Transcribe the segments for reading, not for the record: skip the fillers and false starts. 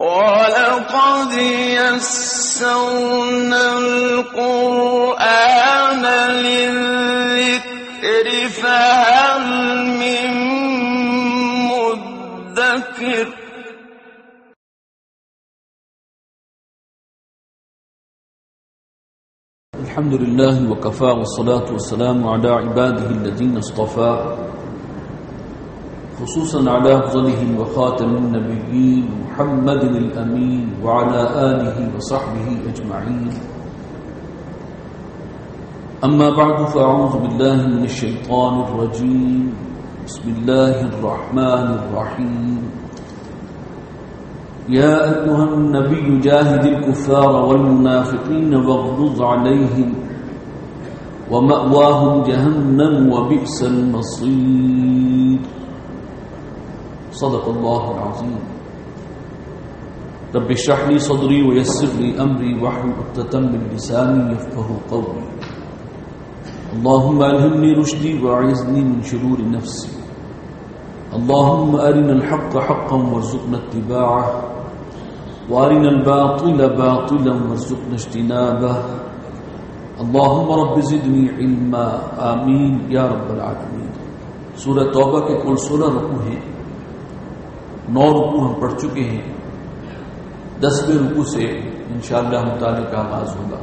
وَلَقَدْ يَسَّرْنَا الْقُرْآنَ لِلذِّكْرِ فَهَلْ مِن مُّدَّكِرٍ الحمد لله وكفى والصلاة والسلام على عباده الذين اصطفى خصوصا على أفضلهم وخاتم النبيين محمد الأمين وعلى آله وصحبه أجمعين. أما بعد فأعوذ بالله من الشيطان الرجيم. بسم الله الرحمن الرحيم. يا أيها النبي جاهد الكفار والمنافقين واغلظ عليهم ومأواهم جهنم وبئس المصير. صدق الله العظيم. رب اشرح لي صدري ويسر لي أمري واحلل عقدة من لساني يفقهوا قولي. اللهم ألهمني رشدي وأعذني من شرور نفسي. اللهم أرنا الحق حقا وارزقنا اتباعه وأرنا الباطل باطلا وارزقنا اجتنابه. اللهم رب زدني علما. آمین یا رب العالمین. سورہ توبہ کے کل 16 رکوع ہیں. 9 رکوع ہم پڑھ چکے ہیں. 10ویں رکوع سے انشاءاللہ تعالی کا آغاز ہوگا.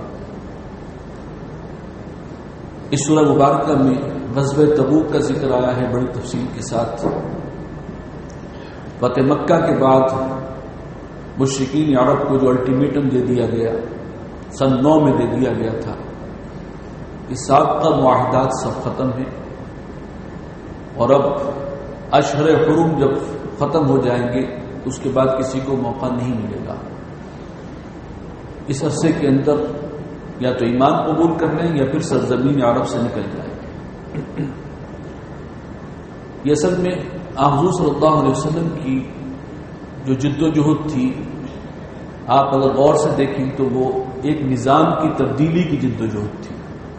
اس سورہ مبارکہ میں غزوہ تبوک کا ذکر آیا ہے بڑی تفصیل کے ساتھ. فتح مکہ کے بعد مشرکین عرب کو جو الٹیمیٹم دے دیا گیا سن 9 میں دے دیا گیا تھا، اس سابقہ معاہدات سب ختم ہیں اور اب اشہر حرم جب ختم ہو جائیں گے اس کے بعد کسی کو موقع نہیں ملے گا. اس عرصے کے اندر یا تو ایمان قبول کر لیں یا پھر سرزمین عرب سے نکل جائیں. یہ اصل میں حضور صلی اللہ علیہ وسلم کی جو جد و جہد تھی، آپ اگر غور سے دیکھیں تو وہ ایک نظام کی تبدیلی کی جد و جہد تھی.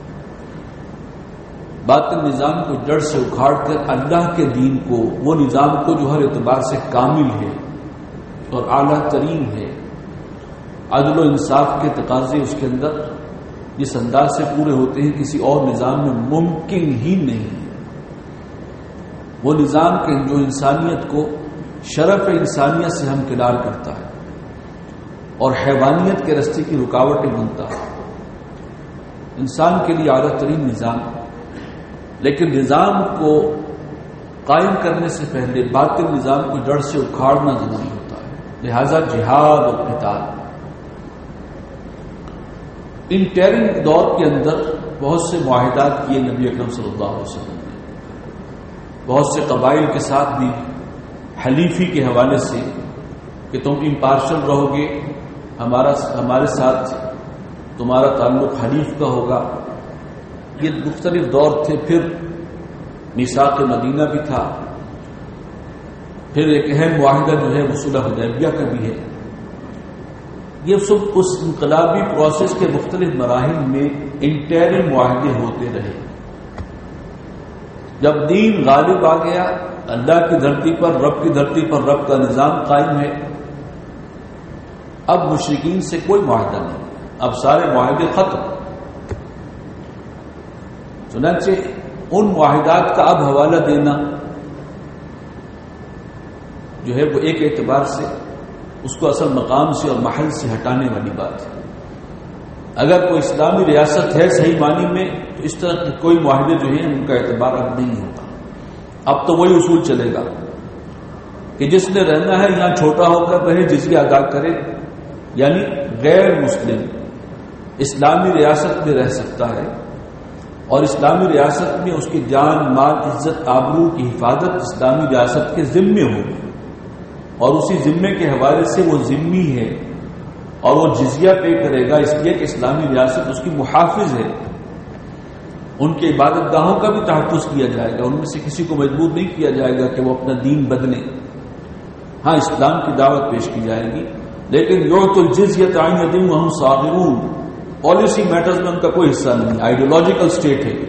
باطل نظام کو جڑ سے اکھاڑ کر اللہ کے دین کو، وہ نظام کو جو ہر اعتبار سے کامل ہے اور اعلیٰ ترین ہے، عدل و انصاف کے تقاضے اس کے اندر جس انداز سے پورے ہوتے ہیں کسی اور نظام میں ممکن ہی نہیں ہے. وہ نظام کے جو انسانیت کو شرف انسانیت سے ہمکنار کرتا ہے اور حیوانیت کے راستے کی رکاوٹیں بنتا ہے. انسان کے لیے اعلیٰ ترین نظام، لیکن نظام کو قائم کرنے سے پہلے باطل نظام کو جڑ سے اکھاڑنا ضروری ہوتا ہے. لہذا جہاد اور قتال. ان ٹیرنگ دور کے اندر بہت سے معاہدات کیے نبی اکرم صلی اللہ علیہ وسلم نے، بہت سے قبائل کے ساتھ بھی حلیفی کے حوالے سے کہ تم امپارشل رہو گے، ہمارے ساتھ تمہارا تعلق حلیف کا ہوگا. یہ مختلف دور تھے. پھر میثاق مدینہ بھی تھا، پھر ایک اہم معاہدہ جو ہے وہ صلح حدیبیہ کا بھی ہے. یہ سب اس انقلابی پروسیس کے مختلف مراحل میں انٹرم معاہدے ہوتے رہے. جب دین غالب آ گیا، اللہ کی دھرتی پر، رب کی دھرتی پر رب کا نظام قائم ہے، اب مشرکین سے کوئی معاہدہ نہیں، اب سارے معاہدے ختم. چنانچہ ان معاہدات کا اب حوالہ دینا جو ہے وہ ایک اعتبار سے اس کو اصل مقام سے اور محل سے ہٹانے والی بات ہے. اگر کوئی اسلامی ریاست ہے صحیح معنی میں تو اس طرح کے کوئی معاہدے جو ہیں ان کا اعتبار اب نہیں ہوتا. اب تو وہی اصول چلے گا کہ جس نے رہنا ہے یہاں چھوٹا ہو کر رہے، جزیہ ادا کرے، یعنی غیر مسلم اسلامی ریاست میں رہ سکتا ہے اور اسلامی ریاست میں اس کی جان، مال، عزت، آبرو کی حفاظت اسلامی ریاست کے ذمے ہوگی اور اسی ذمے کے حوالے سے وہ ذمی ہے اور وہ جزیہ پے کرے گا، اس لیے کہ اسلامی ریاست اس کی محافظ ہے. ان کے عبادت گاہوں کا بھی تحفظ کیا جائے گا، ان میں سے کسی کو مجبور نہیں کیا جائے گا کہ وہ اپنا دین بدلیں. ہاں، اسلام کی دعوت پیش کی جائے گی، لیکن یعط الجزیۃ عن ید وہم صاغرون، پالیسی میٹرز میں ان کا کوئی حصہ نہیں، آئیڈیولوجیکل اسٹیٹ ہے.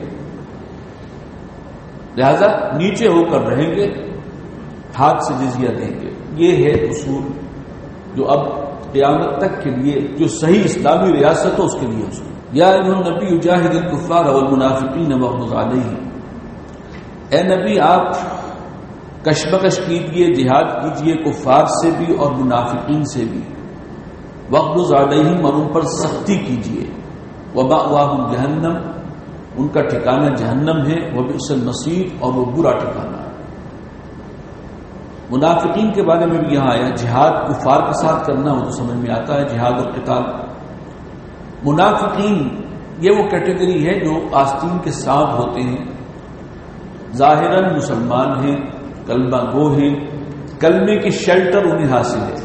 لہذا نیچے ہو کر رہیں گے، ہاتھ سے جزیہ دیں گے. یہ ہے اصول جو اب قیامت تک کے لیے جو صحیح اسلامی ریاست ہو اس کے لیے اس یا ایھا النبی جاہد الکفار والمنافقین واغلظ علیہم، اے نبی آپ کشمکش کیجیے، جہاد کیجیے کفار سے بھی اور منافقین سے بھی، واغلظ علیہم اور ان پر سختی کیجیے، ومأواہم جہنم ان کا ٹھکانہ جہنم ہے، وبئس المصیر اور وہ برا ٹھکانہ ہے۔ منافقین کے بارے میں بھی یہاں آیا جہاد کفار کے ساتھ کرنا، وہ تو سمجھ میں آتا ہے جہاد اور قتال۔ منافقین یہ وہ کیٹیگری ہے جو آستین کے ساتھ ہوتے ہیں، ظاہراً مسلمان ہیں، کلمہ گو ہیں، کلمے کی شیلٹر انہیں حاصل ہے،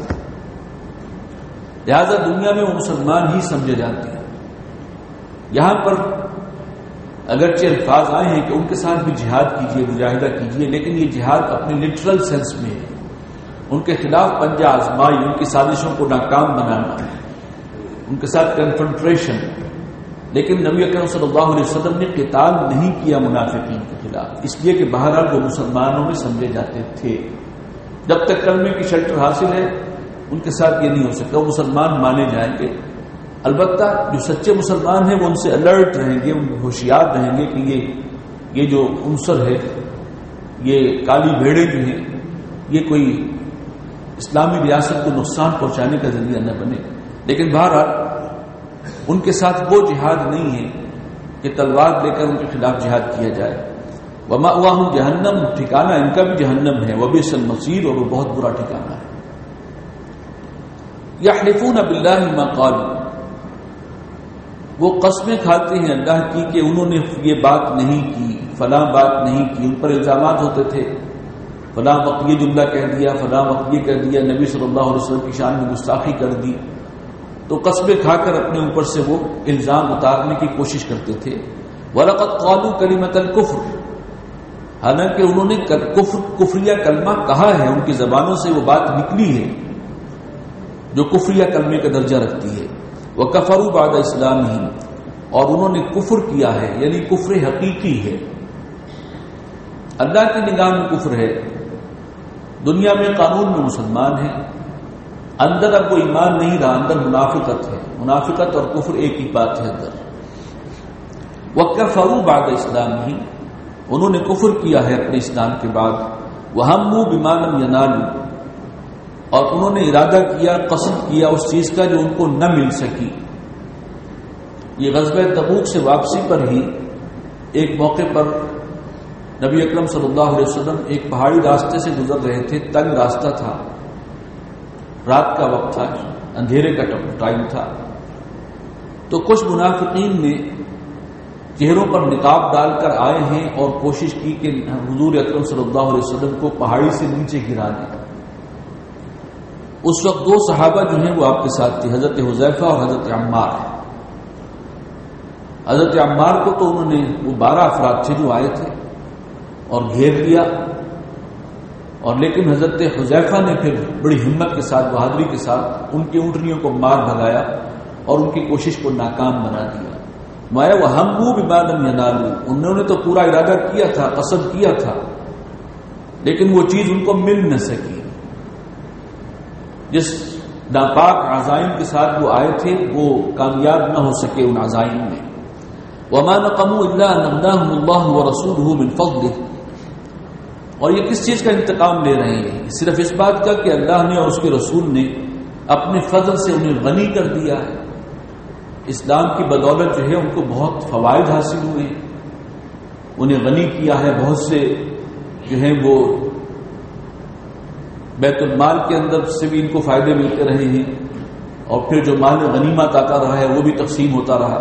لہذا دنیا میں وہ مسلمان ہی سمجھے جاتے ہیں۔ یہاں پر اگرچہ الفاظ آئے ہیں کہ ان کے ساتھ بھی جہاد کیجیے، مجاہدہ کیجیے، لیکن یہ جہاد اپنے لٹرل سینس میں ہے، ان کے خلاف پنجہ آزمائی، ان کی سازشوں کو ناکام بنانا ہے، ان کے ساتھ کنفرنٹریشن۔ لیکن نبی اکرم صلی اللہ علیہ وسلم نے قتال نہیں کیا منافقین کے خلاف، اس لیے کہ بہرحال وہ مسلمانوں میں سمجھے جاتے تھے، جب تک کلمے کی شیلٹر حاصل ہے ان کے ساتھ یہ نہیں ہو سکتا، وہ مسلمان مانے جائیں گے۔ البتہ جو سچے مسلمان ہیں وہ ان سے الرٹ رہیں گے، ان ہوشیار رہیں گے کہ یہ جو عنصر ہے، یہ کالی بھیڑیں جو ہیں، یہ کوئی اسلامی ریاست کو نقصان پہنچانے کا ذریعہ نہ بنے۔ لیکن بہرحال ان کے ساتھ وہ جہاد نہیں ہے کہ تلوار لے کر ان کے خلاف جہاد کیا جائے۔ ومأواہم جہنم، ٹھکانہ ان کا بھی جہنم ہے، وبئس المصیر اور وہ بہت برا ٹھکانہ ہے۔ یحلفون باللہ ما قالوا، وہ قسمیں کھاتے ہیں اللہ کی کہ انہوں نے یہ بات نہیں کی، فلاں بات نہیں کی، ان پر الزامات ہوتے تھے، فلاں وقت یہ جملہ کہہ دیا، فلاں وقت یہ کہہ دیا، نبی صلی اللہ علیہ وسلم کی شان میں گستاخی کر دی، تو قسمیں کھا کر اپنے اوپر سے وہ الزام اتارنے کی کوشش کرتے تھے۔ وَلَقَدْ قَالُوا كَلِمَةَ الْكُفْرِ، حالانکہ انہوں نے کفریہ کلمہ کہا ہے، ان کی زبانوں سے وہ بات نکلی ہے جو کفریہ کلمے کا درجہ رکھتی ہے۔ وَكَفَرُوا بَعْدَ إِسْلَامِهِمْ، اور انہوں نے کفر کیا ہے، یعنی کفر حقیقی ہے، اللہ کی نگاہ میں کفر ہے، دنیا میں قانون میں مسلمان ہے، اندر اب وہ ایمان نہیں رہا، اندر منافقت ہے، منافقت اور کفر ایک ہی بات ہے اندر۔ وَكَفَرُوا بَعْدَ إِسْلَامِهِمْ، انہوں نے کفر کیا ہے اپنے اسلام کے بعد۔ وَهَمُّوا بِمَا لَمْ يَنَالُوا، اور انہوں نے ارادہ کیا، قصد کیا اس چیز کا جو ان کو نہ مل سکی۔ یہ غزوہ تبوک سے واپسی پر ہی ایک موقع پر نبی اکرم صلی اللہ علیہ وسلم ایک پہاڑی راستے سے گزر رہے تھے، تنگ راستہ تھا، رات کا وقت تھا، اندھیرے کا ٹائم تھا، تو کچھ منافقین نے چہروں پر نقاب ڈال کر آئے ہیں اور کوشش کی کہ حضور اکرم صلی اللہ علیہ وسلم کو پہاڑی سے نیچے گرا دیں۔ اس وقت دو صحابہ جو ہیں وہ آپ کے ساتھ تھے، حضرت حذیفہ اور حضرت عمار۔ حضرت عمار کو تو انہوں نے، وہ 12 افراد تھے جو آئے تھے اور گھیر لیا، اور لیکن حضرت حذیفہ نے پھر بڑی ہمت کے ساتھ، بہادری کے ساتھ ان کی اونٹنیوں کو مار بھگایا اور ان کی کوشش کو ناکام بنا دیا۔ وَهَمُّوا بِمَا لَمْ يَنَالُوا، انہوں نے تو پورا ارادہ کیا تھا، قصد کیا تھا، لیکن وہ چیز ان کو مل نہ سکی، جس ناپاک عزائم کے ساتھ وہ آئے تھے وہ کامیاب نہ ہو سکے ان عزائم میں۔ وَمَا نَقَمُوا إِلَّا أَنْ أَغْنَاهُمُ اللَّهُ وَرَسُولُهُ مِنْ فَضْلِهِ، اور یہ کس چیز کا انتقام لے رہے ہیں؟ صرف اس بات کا کہ اللہ نے اور اس کے رسول نے اپنے فضل سے انہیں غنی کر دیا ہے، اسلام کی بدولت جو ہے ان کو بہت فوائد حاصل ہوئے، انہیں غنی کیا ہے، بہت سے جو ہیں وہ بیت المال کے اندر سے بھی ان کو فائدے ملتے رہے ہیں، اور پھر جو مال غنیمت آتا رہا ہے وہ بھی تقسیم ہوتا رہا۔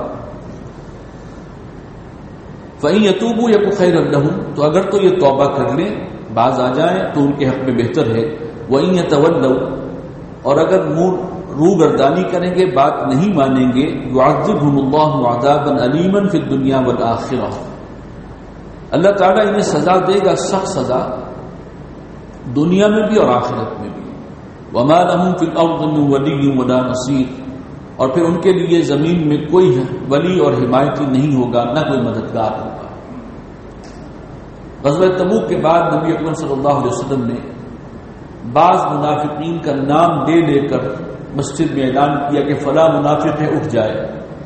فَإِن يَتُوبُوا يَكُ خَيْرًا لَّهُمْ، تو اگر تو یہ توبہ کر لیں، باز آ جائیں تو ان کے حق میں بہتر ہے۔ وَإِن يَتَوَلَّوْا، اور اگر روگردانی کریں گے، بات نہیں مانیں گے، يُعَذِّبْهُمُ اللَّهُ عَذَابًا أَلِيمًا فِي الدُّنْيَا وَالْآخِرَةِ، اللہ تعالیٰ انہیں سزا دے گا، سخت سزا، دنیا میں بھی اور آخرت میں بھی۔ وَمَا لَهُمْ فِي الْأَرْضِ مِن وَلِيٍّ وَلَا نَصِيرٍ، اور پھر ان کے لیے زمین میں کوئی ولی اور حمایتی نہیں ہوگا، نہ کوئی مددگار ہوگا۔ غزوہ تبوک کے بعد نبی اکرم صلی اللہ علیہ وسلم نے بعض منافقین کا نام لے لے کر مسجد میں اعلان کیا کہ فلاں منافق ہے، اٹھ جائے.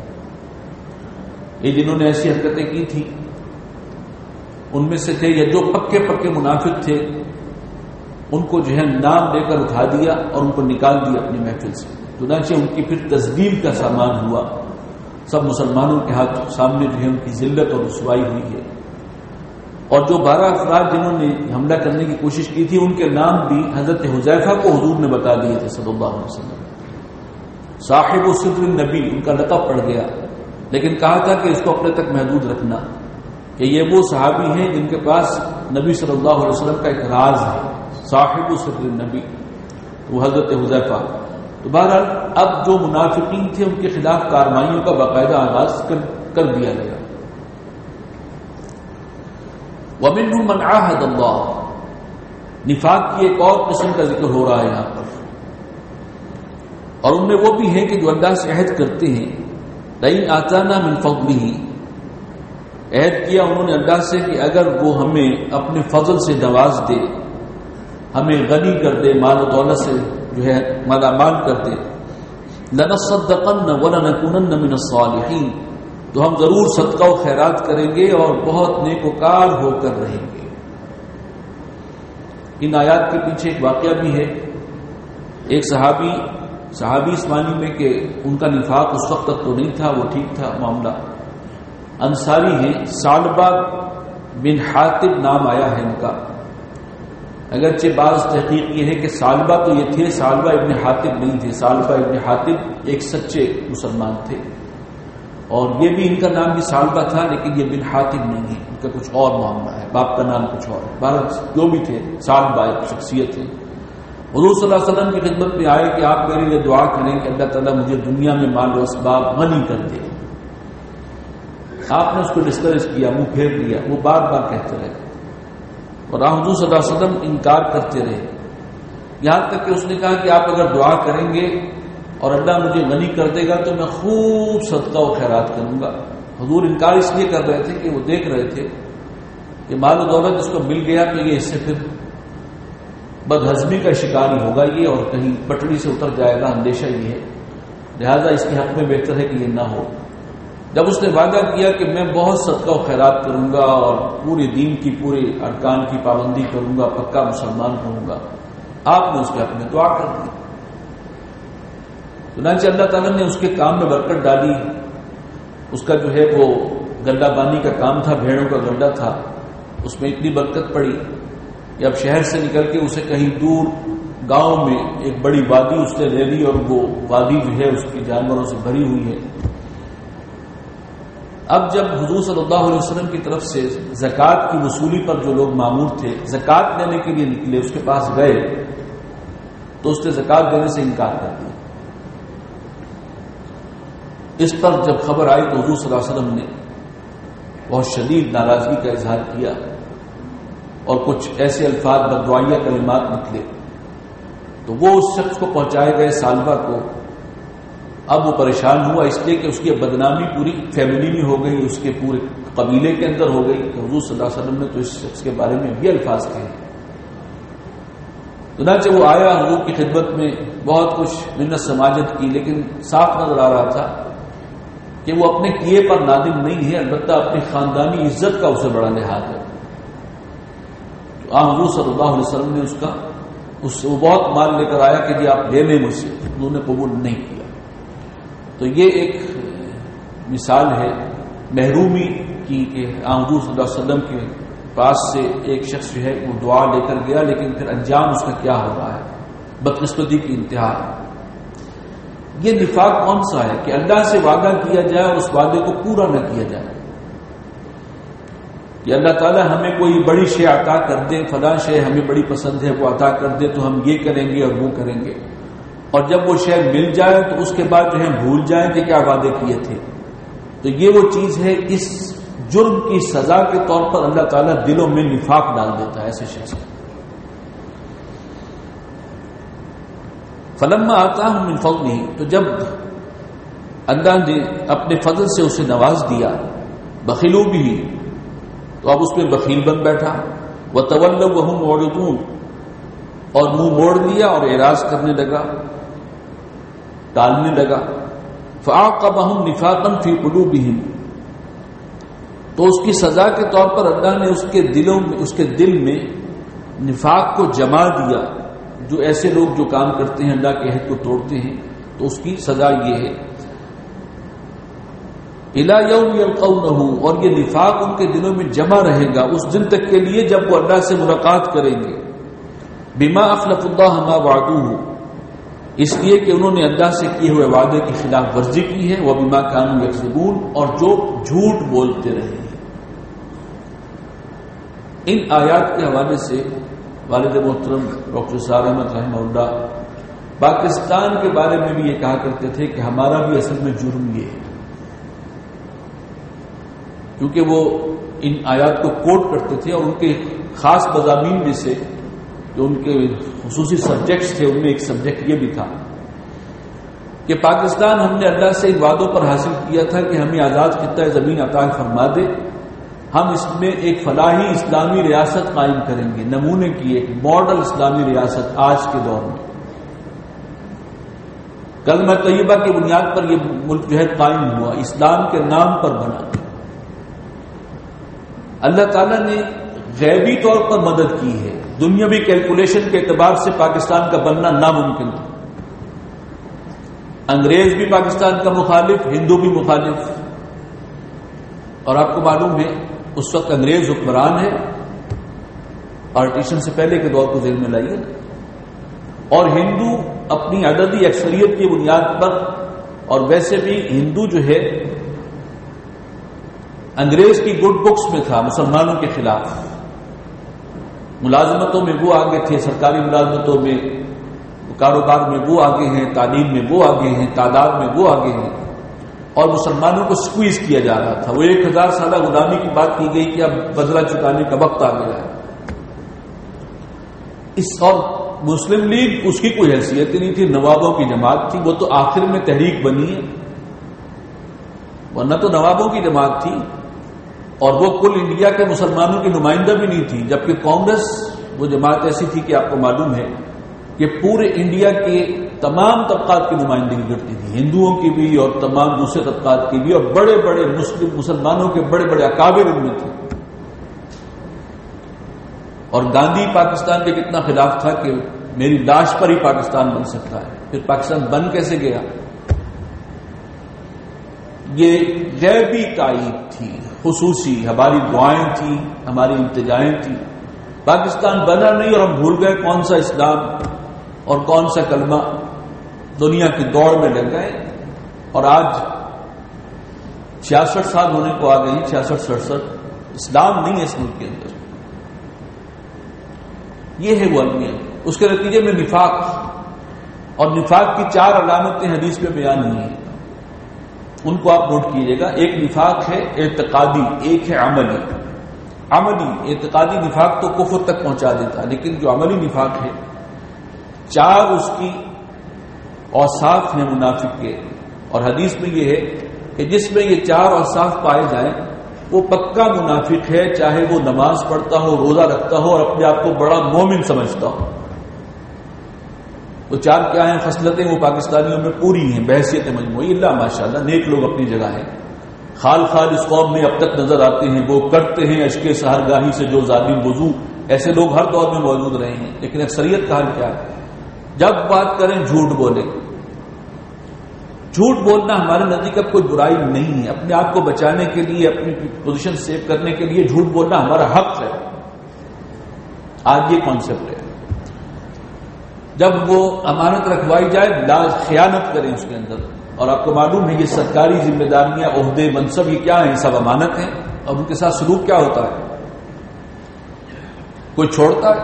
یہ جنہوں نے ایسی حرکتیں کی تھی ان میں سے تھے، یا جو پکے پکے منافق تھے ان کو جو ہے نام لے کر اٹھا دیا اور ان کو نکال دیا اپنی محفل سے. چنانچہ ان کی پھر تذلیل کا سامان ہوا. سب مسلمانوں کے ہاتھ سامنے جو ہے ان کی ذلت اور رسوائی ہوئی ہے. اور جو 12 افراد جنہوں نے حملہ کرنے کی کوشش کی تھی ان کے نام بھی حضرت حذیفہ کو حضور نے بتا دیے تھے صلی اللہ علیہ وسلم. صاحب صدر النبی ان کا لقب پڑ گیا، لیکن کہا تھا کہ اس کو اپنے تک محدود رکھنا کہ یہ وہ صحابی ہیں جن کے پاس نبی صلی اللہ علیہ وسلم کا ایک راز ہے. صاحب صدر النبی وہ حضرت حذیفہ. تو بہرحال اب جو منافقین تھے ان کے خلاف کارروائیوں کا باقاعدہ آغاز کر دیا گیا. وَمِنْهُمْ مَنْ عَاهَدَ اللَّهَ، نفاق کی ایک اور قسم کا ذکر ہو رہا ہے یہاں پر، اور ان میں وہ بھی ہیں کہ جو اللہ سے عہد کرتے ہیں. لَئِنْ آتَانَا مِنْ فَضْلِهِ، عہد کیا انہوں نے اللہ سے کہ اگر وہ ہمیں اپنے فضل سے نواز دے، ہمیں غنی کر دے، مال و دولت سے جو ہے مالا مال کر دے، لَنَصَّدَّقَنَّ وَلَنَكُونَنَّ مِنَ الصَّالِحِينَ، تو ہم ضرور صدقہ و خیرات کریں گے اور بہت نیکوکار ہو کر رہیں گے. ان آیات کے پیچھے ایک واقعہ بھی ہے. ایک صحابی اس معنی میں کہ ان کا نفاق اس وقت تک تو نہیں تھا، وہ ٹھیک تھا معاملہ. انصاری ہیں، ثعلبہ بن حاطب نام آیا ہے ان کا. اگرچہ بعض تحقیق یہ ہے کہ ثعلبہ تو یہ تھے، ثعلبہ ابن حاطب نہیں تھے. ثعلبہ ابن حاطب ایک سچے مسلمان تھے، اور یہ بھی ان کا نام بھی ثعلبہ تھا، لیکن یہ بن حاطب نہیں ہے، ان کا کچھ اور معاملہ ہے، باپ کا نام کچھ اور ہے. بہرحال جو بھی تھے، ثعلبہ ایک شخصیت ہے. حضور صلی اللہ علیہ وسلم کی خدمت میں آئے کہ آپ میرے لیے دعا کریں کہ اللہ تعالیٰ مجھے دنیا میں مال و اسباب غنی کر دے. آپ نے اس کو ڈسکریج کیا، منہ پھیر لیا، وہ بار بار کہتے رہے، اور حضور صلی اللہ علیہ وسلم انکار کرتے رہے. یہاں تک کہ اس نے کہا کہ آپ اگر دعا کریں گے اور اللہ مجھے غنی کر دے گا تو میں خوب صدقہ و خیرات کروں گا. حضور انکار اس لیے کر رہے تھے کہ وہ دیکھ رہے تھے کہ مال و دولت اس کو مل گیا تو یہ اس سے پھر بدہضمی کا شکار ہی ہوگا یہ، اور کہیں پٹڑی سے اتر جائے گا، اندیشہ یہ ہے. لہذا اس کے حق میں بہتر ہے کہ یہ نہ ہو. جب اس نے وعدہ کیا کہ میں بہت صدقہ و خیرات کروں گا اور پورے دین کی پورے ارکان کی پابندی کروں گا، پکا مسلمان ہوں گا، آپ نے اس کے حق میں دعا کر دی. چنانچہ اللہ تعالیٰ نے اس کے کام میں برکت ڈالی. اس کا جو ہے وہ گڈھا بانی کا کام تھا، بھیڑوں کا گڈھا تھا، اس میں اتنی برکت پڑی کہ اب شہر سے نکل کے اسے کہیں دور گاؤں میں ایک بڑی وادی اس نے لے لی، اور وہ وادی جو ہے اس کی جانوروں سے بھری ہوئی ہے. اب جب حضور صلی اللہ علیہ وسلم کی طرف سے زکوٰۃ کی وصولی پر جو لوگ مامور تھے زکوٰۃ لینے کے لیے نکلے، اس کے پاس گئے تو اس نے زکوٰۃ دینے سے انکار کر دیا. اس پر جب خبر آئی تو حضور صلی اللہ علیہ وسلم نے بہت شدید ناراضگی کا اظہار کیا، اور کچھ ایسے الفاظ بددعائیہ کلمات نکلے تو وہ اس شخص کو پہنچائے گئے ثعلبہ کو. اب وہ پریشان ہوا اس لیے کہ اس کی بدنامی پوری فیملی میں ہو گئی، اس کے پورے قبیلے کے اندر ہو گئی کہ حضور صلی اللہ علیہ وسلم نے تو اس شخص کے بارے میں یہ الفاظ کہے. چنانچہ وہ آیا حضور کی خدمت میں، بہت کچھ منت سماجت کی، لیکن صاف نظر آ رہا تھا کہ وہ اپنے کیے پر نادم نہیں ہے، البتہ اپنی خاندانی عزت کا اسے بڑا لحاظ ہے. تو حضور صلی اللہ علیہ وسلم نے وہ بہت مال لے کر آیا کہ جی آپ لے لیں مجھ سے، انہوں نے قبول نہیں کیا. تو یہ ایک مثال ہے محرومی کی کہ حضور صلی اللہ علیہ وسلم کے پاس سے ایک شخص جو ہے وہ دعا لے کر گیا، لیکن پھر انجام اس کا کیا ہو رہا ہے، بدقسمتی کی انتہا ہے. یہ نفاق کون سا ہے کہ اللہ سے وعدہ کیا جائے اور اس وعدے کو پورا نہ کیا جائے، کہ اللہ تعالیٰ ہمیں کوئی بڑی شے عطا کر دے، فلاں شے ہمیں بڑی پسند ہے وہ عطا کر دے تو ہم یہ کریں گے اور وہ کریں گے، اور جب وہ شے مل جائے تو اس کے بعد جو ہے بھول جائیں کہ کیا وعدے کیے تھے. تو یہ وہ چیز ہے، اس جرم کی سزا کے طور پر اللہ تعالیٰ دلوں میں نفاق ڈال دیتا ہے ایسے شخص کو. فلما آتاہم من فضلہ، تو جب اللہ نے اپنے فضل سے اسے نواز دیا، بخلوا بھی، تو اب اس میں بخیل بن بیٹھا. وتولوا وهم معرضون، اور منہ موڑ لیا اور اعراض کرنے لگا، ٹالنے لگا. فَعَاقَبَهُمْ نِفَاقًا فِي قُلُوبِهِمْ، تو اس کی سزا کے طور پر اللہ نے اس کے دل میں نفاق کو جما دیا. جو ایسے لوگ جو کام کرتے ہیں اللہ کے عہد کو توڑتے ہیں تو اس کی سزا یہ ہے. اِلَى يَوْمِ يَلْقَوْنَهُ، اور یہ نفاق ان کے دلوں میں جمع رہے گا اس دن تک کے لیے جب وہ اللہ سے ملاقات کریں گے. بِمَا أَخْلَفُ اللَّهَ مَا وَعَدُوهُ، اس لیے کہ انہوں نے اللہ سے کیے ہوئے وعدے کی خلاف ورزی کی ہے. وَبِمَا كَانُوا يَكْذِبُونَ، اور جو جھوٹ بولتے رہے ہیں. ان آیات کے حوالے سے والد محترم ڈاکٹر سعد احمد رحمہ اللہ پاکستان کے بارے میں بھی یہ کہا کرتے تھے کہ ہمارا بھی اصل میں جرم یہ ہے، کیونکہ وہ ان آیات کو کوٹ کرتے تھے اور ان کے خاص مضامین میں سے جو ان کے خصوصی سبجیکٹس تھے ان میں ایک سبجیکٹ یہ بھی تھا کہ پاکستان ہم نے اللہ سے ان وعدوں پر حاصل کیا تھا کہ ہمیں آزاد خطہ زمین عطا فرما دے، ہم اس میں ایک فلاحی اسلامی ریاست قائم کریں گے، نمونے کی ایک ماڈل اسلامی ریاست آج کے دور میں. کلمہ طیبہ کی بنیاد پر یہ ملک جو ہے قائم ہوا، اسلام کے نام پر بنا. اللہ تعالیٰ نے غیبی طور پر مدد کی ہے، دنیاوی کیلکولیشن کے اعتبار سے پاکستان کا بننا ناممکن تھا. انگریز بھی پاکستان کا مخالف، ہندو بھی مخالف. اور آپ کو معلوم ہے اس وقت انگریز حکمران ہے، پارٹیشن سے پہلے کے دور کو ذہن میں لائیے، اور ہندو اپنی عددی اکثریت کی بنیاد پر، اور ویسے بھی ہندو جو ہے انگریز کی گڈ بکس میں تھا مسلمانوں کے خلاف. ملازمتوں میں وہ آگے تھے، سرکاری ملازمتوں میں، کاروبار میں وہ آگے ہیں، تعلیم میں وہ آگے ہیں، تعداد میں وہ آگے ہیں، اور مسلمانوں کو سکویز کیا جا رہا تھا. وہ 1000 سالہ غلامی کی بات کی گئی کہ اب بدلہ چکانے کا وقت آ گیا ہے. اور مسلم لیگ اس کی کوئی حیثیت نہیں تھی، نوابوں کی جماعت تھی. وہ تو آخر میں تحریک بنی ہے، ورنہ تو نوابوں کی جماعت تھی. اور وہ کل انڈیا کے مسلمانوں کی نمائندہ بھی نہیں تھی، جبکہ کانگریس وہ جماعت ایسی تھی کہ آپ کو معلوم ہے کہ پورے انڈیا کے تمام طبقات کی نمائندگی کرتی تھی، ہندوؤں کی بھی اور تمام دوسرے طبقات کی بھی، اور بڑے بڑے مسلمانوں کے بڑے بڑے اکابر ان میں تھے. اور گاندھی پاکستان کے کتنا خلاف تھا کہ میری لاش پر ہی پاکستان بن سکتا ہے. پھر پاکستان بن کیسے گیا؟ یہ غیبی تائید تھی، خصوصی ہماری دعائیں تھیں، ہماری التجائیں تھیں. پاکستان بنا نہیں اور ہم بھول گئے کون سا اسلام اور کون سا کلمہ، دنیا کی دوڑ میں لگ گئے. اور آج 66 سال ہونے کو آ گئی، 66-67. اسلام نہیں ہے اس ملک کے اندر. یہ ہے وہ المیہ. اس کے نتیجے میں نفاق، اور نفاق کی 4 علامتیں حدیث میں بیان ہوئی ہیں، ان کو آپ نوٹ کیجئے گا. ایک نفاق ہے اعتقادی، ایک ہے عملی. اعتقادی نفاق تو کفر تک پہنچا دیتا، لیکن جو عملی نفاق ہے 4 اس کی اوصاف ہیں منافق کے. اور حدیث میں یہ ہے کہ جس میں یہ 4 اوصاف پائے جائیں وہ پکا منافق ہے، چاہے وہ نماز پڑھتا ہو، روزہ رکھتا ہو اور اپنے آپ کو بڑا مومن سمجھتا ہو. وہ 4 کیا ہیں خصلتیں؟ وہ پاکستانیوں میں پوری ہیں بحیثیت مجموعی. اللہ ماشاءاللہ نیک لوگ اپنی جگہ ہیں، خال اس قوم میں اب تک نظر آتے ہیں. وہ کرتے ہیں اشک سحرگاہی سے جو ظالم وضو، ایسے لوگ ہر دور میں موجود رہے ہیں. لیکن اکثریت کا حال کیا ہے؟ جب بات کریں جھوٹ بولیں. جھوٹ بولنا ہمارے نزدیک اب کوئی برائی نہیں ہے. اپنے آپ کو بچانے کے لیے، اپنی پوزیشن سیو کرنے کے لیے جھوٹ بولنا ہمارا حق ہے. آج یہ کانسیپٹ ہے. جب وہ امانت رکھوائی جائے خیانت کریں اس کے اندر. اور آپ کو معلوم ہے یہ سرکاری ذمہ داریاں، عہدے، منصب یہ کیا ہیں؟ سب امانت ہیں. اور ان کے ساتھ سلوک کیا ہوتا ہے؟ کوئی چھوڑتا ہے؟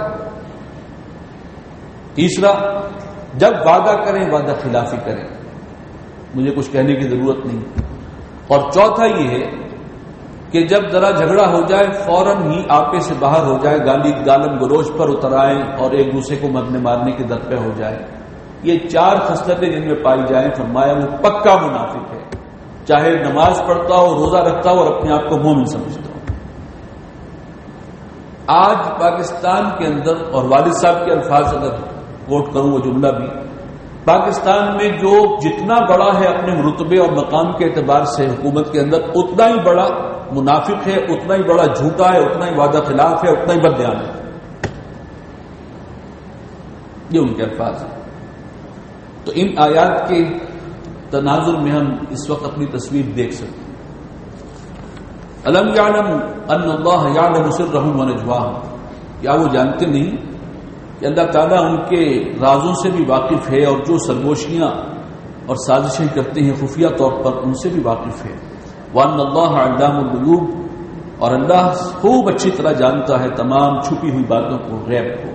تیسرا، جب وعدہ کریں وعدہ خلافی کریں. مجھے کچھ کہنے کی ضرورت نہیں. اور چوتھا یہ ہے کہ جب ذرا جھگڑا ہو جائے فوراً ہی آپے سے باہر ہو جائے، گالم گلوچ پر اتر آئیں اور ایک دوسرے کو مرنے مارنے کے در پہ ہو جائے. یہ 4 خصلتیں جن میں پائی جائیں فرمایا وہ پکا منافق ہے، چاہے نماز پڑھتا ہو، روزہ رکھتا ہو اور اپنے آپ کو مومن سمجھتا ہو. آج پاکستان کے اندر، اور والد صاحب کے الفاظ اگر کوٹ کروں وہ جملہ بھی، پاکستان میں جو جتنا بڑا ہے اپنے رتبے اور مقام کے اعتبار سے حکومت کے اندر، اتنا ہی بڑا منافق ہے، اتنا ہی بڑا جھوٹا ہے، اتنا ہی وعدہ خلاف ہے، اتنا ہی بددیان ہے. یہ ان کے الفاظ ہیں. تو ان آیات کے تناظر میں ہم اس وقت اپنی تصویر دیکھ سکتے ہیں. الم یعلم ان اللہ یعلم سرهم ونجواهم، کیا وہ جانتے نہیں کہ اللہ تعالیٰ ان کے رازوں سے بھی واقف ہے، اور جو سرگوشیاں اور سازشیں کرتے ہیں خفیہ طور پر ان سے بھی واقف ہے. وان اللہ علام الغیوب، اور اللہ خوب اچھی طرح جانتا ہے تمام چھپی ہوئی باتوں کو، غیب کو.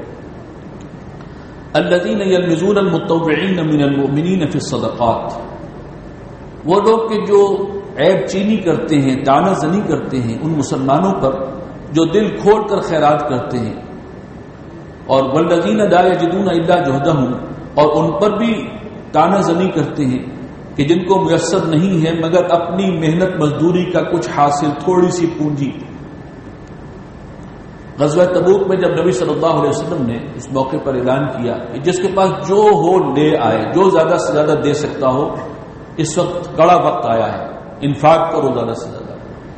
الذین یلمزون المتطوعین من المؤمنین فی الصدقات، وہ لوگ کہ جو عیب چینی کرتے ہیں، طعنہ زنی کرتے ہیں ان مسلمانوں پر جو دل کھول کر خیرات کرتے ہیں. اور والذین لا یجدون الا جہدہم، اور ان پر بھی طعنہ زنی کرتے ہیں کہ جن کو میسر نہیں ہے مگر اپنی محنت مزدوری کا کچھ حاصل، تھوڑی سی پونجی. غزوہ تبوک میں جب نبی صلی اللہ علیہ وسلم نے اس موقع پر اعلان کیا کہ جس کے پاس جو ہو لے آئے، جو زیادہ سے زیادہ دے سکتا ہو، اس وقت کڑا وقت آیا ہے، انفاق کرو زیادہ سے زیادہ.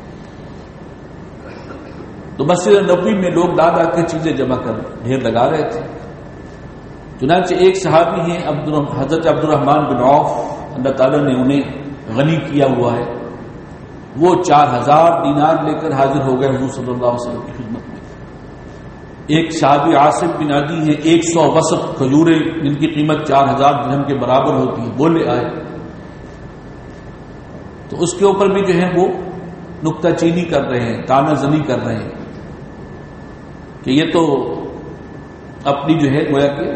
تو مسجد نبوی میں لوگ لا لا کے چیزیں جمع کر ڈھیر لگا رہے تھے. چنانچہ ایک صحابی ہیں حضرت عبد الرحمن بن عوف، اللہ تعالیٰ نے انہیں غنی کیا ہوا ہے، وہ 4000 دینار لے کر حاضر ہو گئے حضور صلی اللہ علیہ وسلم کی خدمت میں. ایک صحابی عاصم بن عدی ہیں، 100 وسق کھجوریں جن کی قیمت 4000 درہم کے برابر ہوتی ہے، وہ لے آئے. تو اس کے اوپر بھی جو ہے وہ نکتہ چینی کر رہے ہیں، طعنہ زنی کر رہے ہیں کہ یہ تو اپنی جو ہے گویا کہ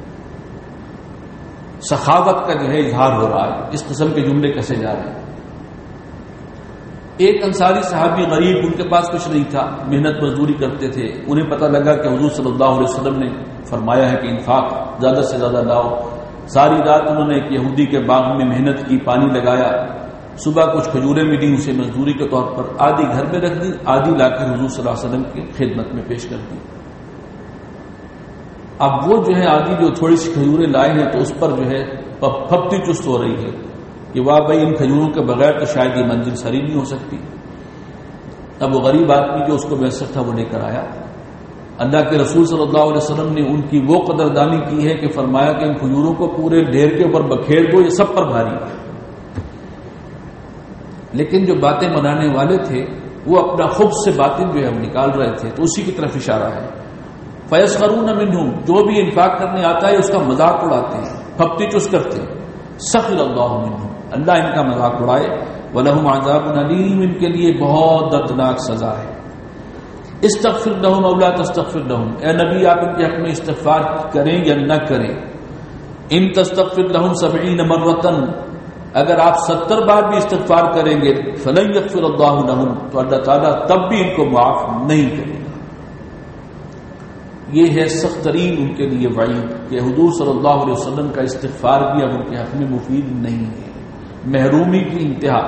سخاوت کا جو ہے اظہار ہو رہا ہے. اس قسم کے جملے کسے جا رہے ہیں. ایک انصاری صحابی غریب، ان کے پاس کچھ نہیں تھا، محنت مزدوری کرتے تھے. انہیں پتہ لگا کہ حضور صلی اللہ علیہ وسلم نے فرمایا ہے کہ انفاق زیادہ سے زیادہ لاؤ. ساری رات انہوں نے ایک یہودی کے باغ میں محنت کی، پانی لگایا. صبح کچھ کھجوریں ملی اسے مزدوری کے طور پر، آدھی گھر میں رکھ دی، آدھی لا کر حضور صلی اللہ علیہ وسلم کی خدمت میں پیش کر دی. اب وہ جو ہے آدھی جو تھوڑی سی کھجوریں لائے ہیں تو اس پر جو ہے پھپتی چست ہو رہی ہے کہ واہ بھائی ان کھجوروں کے بغیر تو شاید یہ منزل سری نہیں ہو سکتی. اب وہ غریب آدمی جو اس کو میسر تھا وہ لے کر آیا. اللہ کے رسول صلی اللہ علیہ وسلم نے ان کی وہ قدردانی کی ہے کہ فرمایا کہ ان کھجوروں کو پورے ڈھیر کے اوپر بکھیر دو، یہ سب پر بھاری ہے. لیکن جو باتیں بنانے والے تھے وہ اپنا خبز سے باتیں جو ہے وہ نکال رہے تھے، تو اسی کی طرف اشارہ ہے. فَيَسْخَرُونَ مِنْهُمْ، جو بھی انفاق کرنے آتا ہے اس کا مذاق اڑاتے ہیں، پھپتی چس کرتے ہیں. سَخِرَ اللَّهُ مِنْهُمْ، اللہ ان کا مذاق اڑائے. وَلَهُمْ عَذَابٌ أَلِيمٌ، ان کے لیے بہت دردناک سزا ہے. استغفر لهم او لا تستغفر لهم، اے نبی آپ ان کے حق میں استغفار کریں یا نہ کریں. ان تستغفر لهم 70 مرة، اگر آپ 70 بار بھی استغفار کریں گے، فلن یغفر اللہ لهم، تو اللہ تعالیٰ تب بھی ان کو معاف نہیں کرے گا. یہ ہے سخت ترین ان کے لیے وعید کہ حضور صلی اللہ علیہ وسلم کا استغفار بھی اب ان کے حق میں مفید نہیں ہے. محرومی کی انتہا.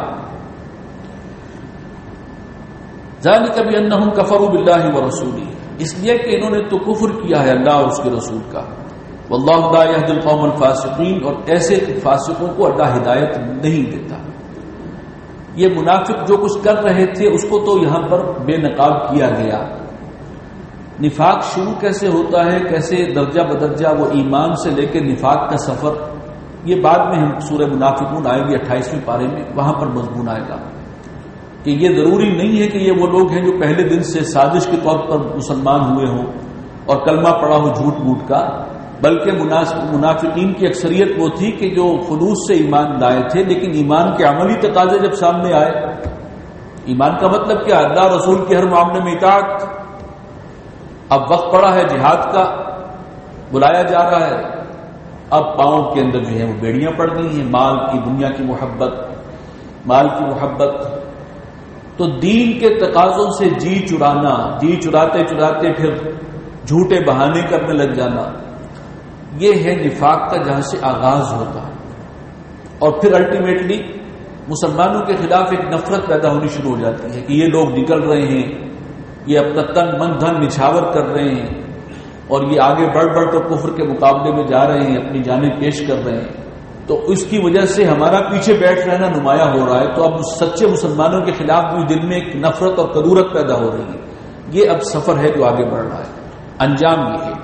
ذالک بانہم کفروا باللہ ورسولہ، اس لیے کہ انہوں نے تو کفر کیا ہے اللہ اور اس کے رسول کا. واللہ لا یہدی القوم الفاسقین، اور ایسے فاسقوں کو اللہ ہدایت نہیں دیتا. یہ منافق جو کچھ کر رہے تھے اس کو تو یہاں پر بے نقاب کیا گیا. نفاق شروع کیسے ہوتا ہے، کیسے درجہ بدرجہ وہ ایمان سے لے کے نفاق کا سفر، یہ بعد میں ہم سورہ منافقون آئے گی 28ویں پارے میں، وہاں پر مضمون آئے گا کہ یہ ضروری نہیں ہے کہ یہ وہ لوگ ہیں جو پہلے دن سے سازش کے طور پر مسلمان ہوئے ہوں اور کلمہ پڑھا ہو جھوٹ موٹ کا، بلکہ منافقین کی اکثریت وہ تھی کہ جو خلوص سے ایمان لائے تھے، لیکن ایمان کے عملی تقاضے جب سامنے آئے. ایمان کا مطلب کیا؟ اللہ رسول کے ہر معاملے میں اطاعت. اب وقت پڑا ہے جہاد کا، بلایا جا رہا ہے، اب پاؤں کے اندر جو ہے وہ بیڑیاں پڑ گئی ہیں، مال کی، دنیا کی محبت، مال کی محبت. تو دین کے تقاضوں سے جی چرانا، جی چراتے چراتے پھر جھوٹے بہانے کرنے لگ جانا، یہ ہے نفاق کا جہاں سے آغاز ہوتا ہے. اور پھر الٹیمیٹلی مسلمانوں کے خلاف ایک نفرت پیدا ہونی شروع ہو جاتی ہے کہ یہ لوگ نکل رہے ہیں یہ اپنا تن من دھن نچھاور کر رہے ہیں اور یہ آگے بڑھ کر کفر کے مقابلے میں جا رہے ہیں، اپنی جانیں پیش کر رہے ہیں، تو اس کی وجہ سے ہمارا پیچھے بیٹھ رہنا نمایاں ہو رہا ہے. تو اب سچے مسلمانوں کے خلاف بھی دل میں ایک نفرت اور کدورت پیدا ہو رہی ہے. یہ اب سفر ہے جو آگے بڑھ رہا ہے. انجام یہ ہے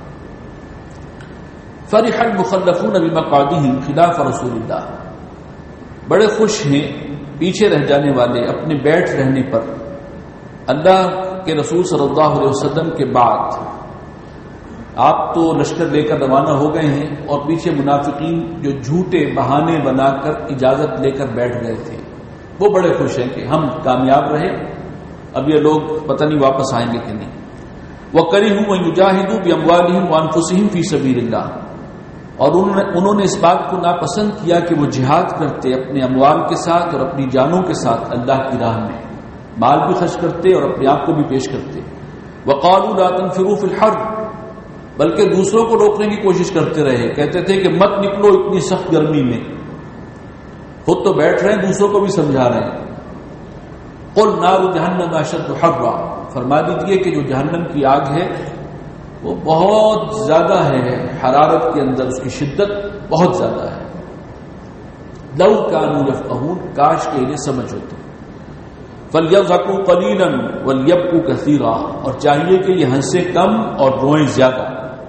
فرح المخلفون بمقعدهم خلاف رسول اللہ، بڑے خوش ہیں پیچھے رہ جانے والے اپنے بیٹھ رہنے پر اللہ کے رسول صلی اللہ علیہ وسلم کے بعد. آپ تو لشکر لے کر روانہ ہو گئے ہیں اور پیچھے منافقین جو جھوٹے بہانے بنا کر اجازت لے کر بیٹھ گئے تھے وہ بڑے خوش ہیں کہ ہم کامیاب رہے، اب یہ لوگ پتہ نہیں واپس آئیں گے کہ نہیں. وَكَرِهُوا أَن يُجَاهِدُوا بِأَمْوَالِهِمْ وَأَنفُسِهِمْ فِي سَبِيلِ اللَّهِ، اور انہوں نے اس بات کو ناپسند کیا کہ وہ جہاد کرتے اپنے اموال کے ساتھ اور اپنی جانوں کے ساتھ اللہ کی راہ میں، مال بھی خرچ کرتے اور اپنے آپ کو بھی پیش کرتے. وَقَالُوا لَا تَنفِرُوا فِي الْحَرِّ، بلکہ دوسروں کو روکنے کی کوشش کرتے رہے، کہتے تھے کہ مت نکلو اتنی سخت گرمی میں، خود تو بیٹھ رہے ہیں دوسروں کو بھی سمجھا رہے ہیں. قُلْ نَارُ جَهَنَّمَ أَشَدُّ حَرًّا، فرما دیجئے کہ جو جہنم کی آگ ہے وہ بہت زیادہ ہے، حرارت کے اندر اس کی شدت بہت زیادہ ہے. لَوْ كَانُوا يَفْقَهُونَ، کاش کہ انہیں سمجھ ہوتے. فَلْيَضْحَكُوا قَلِيلًا وَلْيَبْكُوا كَثِيرًا، اور چاہیے کہ یہ ہنسے کم اور روئیں زیادہ.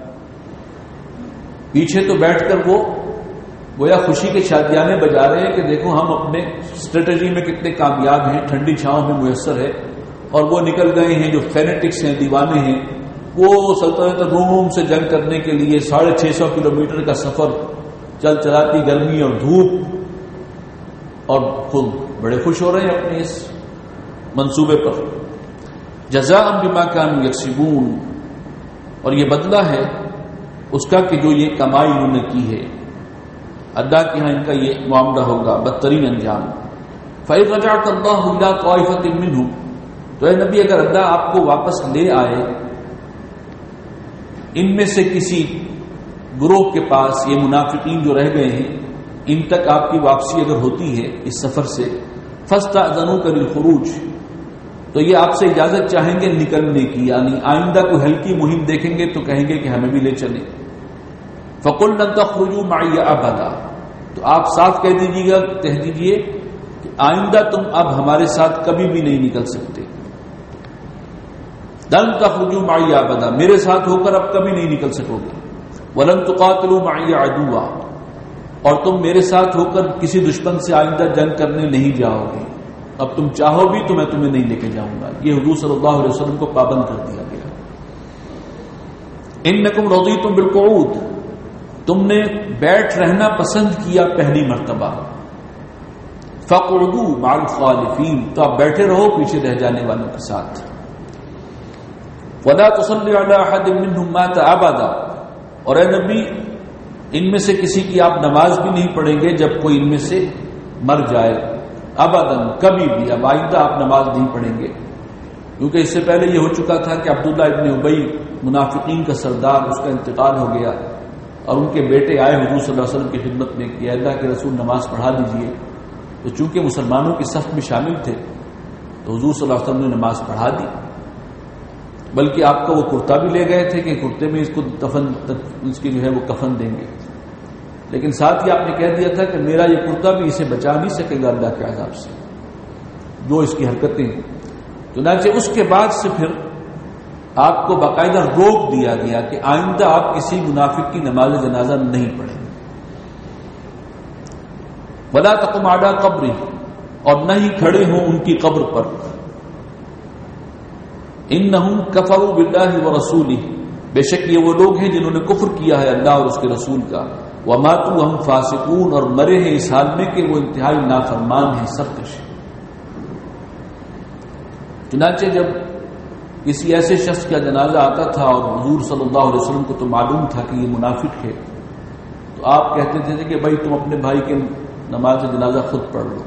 پیچھے تو بیٹھ کر وہ گویا خوشی کے شادیانے بجا رہے ہیں کہ دیکھو ہم اپنے اسٹریٹجی میں کتنے کامیاب ہیں، ٹھنڈی چھاؤں میں میسر ہے، اور وہ نکل گئے ہیں جو فینیٹکس ہیں، دیوانے ہیں، وہ سلطنت روم سے جنگ کرنے کے لیے 650 کلومیٹر کا سفر چلاتی گرمی اور دھوپ، اور خود بڑے خوش ہو رہے ہیں اپنے اس منصوبے پر. جزاء بما كانوا يكسبون، اور یہ بدلہ ہے اس کا کہ جو یہ کمائی انہوں نے کی ہے، اللہ کے ہاں ان کا یہ معاملہ ہوگا بدترین انجام. فَإِذْ رَجَعَكَ اللَّهُ إِلَىٰ طَائِفَةٍ مِّنْهُمْ، تو اے نبی اگر اللہ آپ کو واپس لے آئے ان میں سے کسی گروہ کے پاس، یہ منافقین جو رہ گئے ہیں ان تک آپ کی واپسی اگر ہوتی ہے اس سفر سے، فَاسْتَأْذَنُوكَ لِلْخُرُوجِ، تو یہ آپ سے اجازت چاہیں گے نکلنے کی، یعنی آئندہ کوئی ہلکی مہم دیکھیں گے تو کہیں گے کہ ہمیں بھی لے چلیں. فَقُلْ لَن تَخْرُجُوا مَعِيَ أَبَدًا، تو آپ صاف کہہ دیجیے کہ آئندہ تم اب ہمارے ساتھ کبھی بھی نہیں نکل سکتے. لَن تَخْرُجُوا مَعِيَ أَبَدًا، میرے ساتھ ہو کر اب کبھی نہیں نکل سکو گے. وَلَن تُقَاتِلُوا مَعِيَ عَدُوًّا، اور تم میرے ساتھ ہو کر کسی دشمن سے آئندہ جنگ کرنے نہیں جاؤ گے، اب تم چاہو بھی تو میں تمہیں نہیں لے کے جاؤں گا. یہ حضور صلی اللہ علیہ وسلم کو پابند کر دیا گیا. انکم رضیتم بالقعود، تم نے بیٹھ رہنا پسند کیا پہلی مرتبہ. فاقعدوا مع الخالفین، تو آپ بیٹھے رہو پیچھے رہ جانے والوں کے ساتھ. ولا تصلی علی احد منهم مات ابدا، اور اے نبی ان میں سے کسی کی آپ نماز بھی نہیں پڑھیں گے جب کوئی ان میں سے مر جائے. ابداً، کبھی بھی، اب آئندہ آپ نماز نہیں پڑھیں گے، کیونکہ اس سے پہلے یہ ہو چکا تھا کہ عبداللہ ابن ابی منافقین کا سردار، اس کا انتقال ہو گیا اور ان کے بیٹے آئے حضور صلی اللہ علیہ وسلم کی خدمت میں کہ اللہ کے رسول نماز پڑھا دیجئے. تو چونکہ مسلمانوں کی صف میں شامل تھے تو حضور صلی اللہ علیہ وسلم نے نماز پڑھا دی، بلکہ آپ کا وہ کرتا بھی لے گئے تھے کہ کرتے میں اس کو اس کی جو ہے وہ کفن دیں گے، لیکن ساتھ ہی آپ نے کہہ دیا تھا کہ میرا یہ کرتا بھی اسے بچا نہیں سکے گا اللہ کے عذاب سے، جو اس کی حرکتیں. چنانچہ اس کے بعد سے پھر آپ کو باقاعدہ روک دیا گیا کہ آئندہ آپ کسی منافق کی نماز جنازہ نہیں پڑھیں. ولا تقم علی قبری، اور نہ ہی کھڑے ہوں ان کی قبر پر. انہم کفروا باللہ ورسولہ، بے شک یہ وہ لوگ ہیں جنہوں نے کفر کیا ہے اللہ اور اس کے رسول کا. وماتوا وہم فاسقون، اور مرے ہیں اس حال میں کہ وہ انتہائی نافرمان ہیں، سرکش. چنانچہ جب کسی ایسے شخص کا جنازہ آتا تھا اور حضور صلی اللہ علیہ وسلم کو تو معلوم تھا کہ یہ منافق ہے، تو آپ کہتے تھے کہ بھائی تم اپنے بھائی کے نماز جنازہ خود پڑھ لو.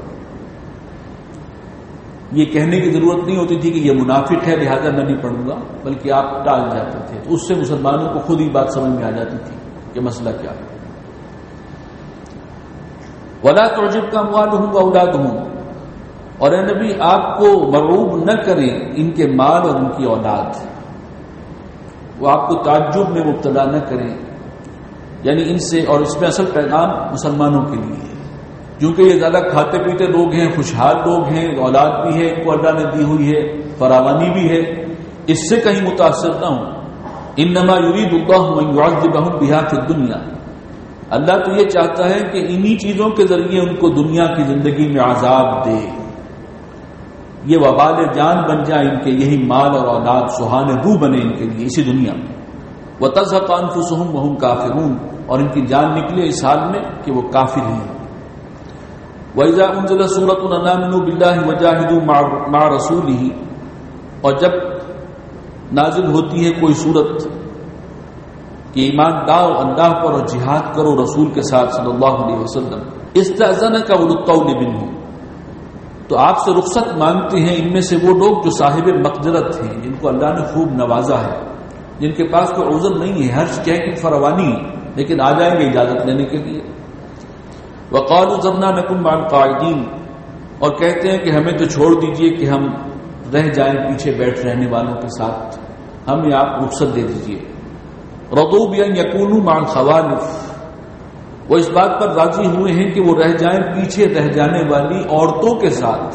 یہ کہنے کی ضرورت نہیں ہوتی تھی کہ یہ منافق ہے لہذا میں نہیں پڑھوں گا، بلکہ آپ ٹال جاتے تھے، تو اس سے مسلمانوں کو خود ہی بات سمجھ میں آ جاتی تھی کہ مسئلہ کیا ہے. وَلَا تُعْجِبْكَ أَمْوَالُهُمْ وَأَوْلَادُهُمْ، اور اے نبی آپ کو مرعوب نہ کریں ان کے مال اور ان کی اولاد، وہ آپ کو تعجب میں مبتلا نہ کریں، یعنی ان سے. اور اس میں اصل پیغام مسلمانوں کے لیے ہے، کیونکہ یہ زیادہ کھاتے پیتے لوگ ہیں، خوشحال لوگ ہیں، اولاد بھی ہے ان کو اللہ نے دی ہوئی ہے، فراوانی بھی ہے، اس سے کہیں متاثر نہ ہوں. انما یرید اللہ ان یعذبہم بہا فی الدنیا، اللہ تو یہ چاہتا ہے کہ انہی چیزوں کے ذریعے ان کو دنیا کی زندگی میں عذاب دے، یہ وبال جان بن جائے ان کے، یہی مال اور اولاد سہان روح بنے ان کے لیے اسی دنیا میں. وتزهق انفسهم وهم کافرون، اور ان کی جان نکلے اس حال میں کہ وہ کافر ہی ہیں. وَإِذَا أُنزِلَ سُورَةٌ أَنْ آمِنُوا بِاللَّهِ وَجَاهِدُوا مَعَ رَسُولِهِ، اور جب نازل ہوتی ہے کوئی صورت کہ ایمان لاؤ اللہ پر اور جہاد کرو رسول کے ساتھ صلی اللہ علیہ وسلم، استأذنك أولو الطول منهم، تو آپ سے رخصت مانگتے ہیں ان میں سے وہ لوگ جو صاحب مقدرت ہیں، جن کو اللہ نے خوب نوازا ہے، جن کے پاس کوئی عذر نہیں ہے، ہر شے کی فراوانی ہے، لیکن آ جائیں گے اجازت لینے کے لیے. وقالوا ذرنا نکن مع القاعدین، اور کہتے ہیں کہ ہمیں تو چھوڑ دیجئے کہ ہم رہ جائیں پیچھے بیٹھ رہنے والوں کے ساتھ، ہمیں آپ رخصت دے دیجئے. رضوا بأن يكونوا مع الخوالف، وہ اس بات پر راضی ہوئے ہیں کہ وہ رہ جائیں پیچھے رہ جانے والی عورتوں کے ساتھ.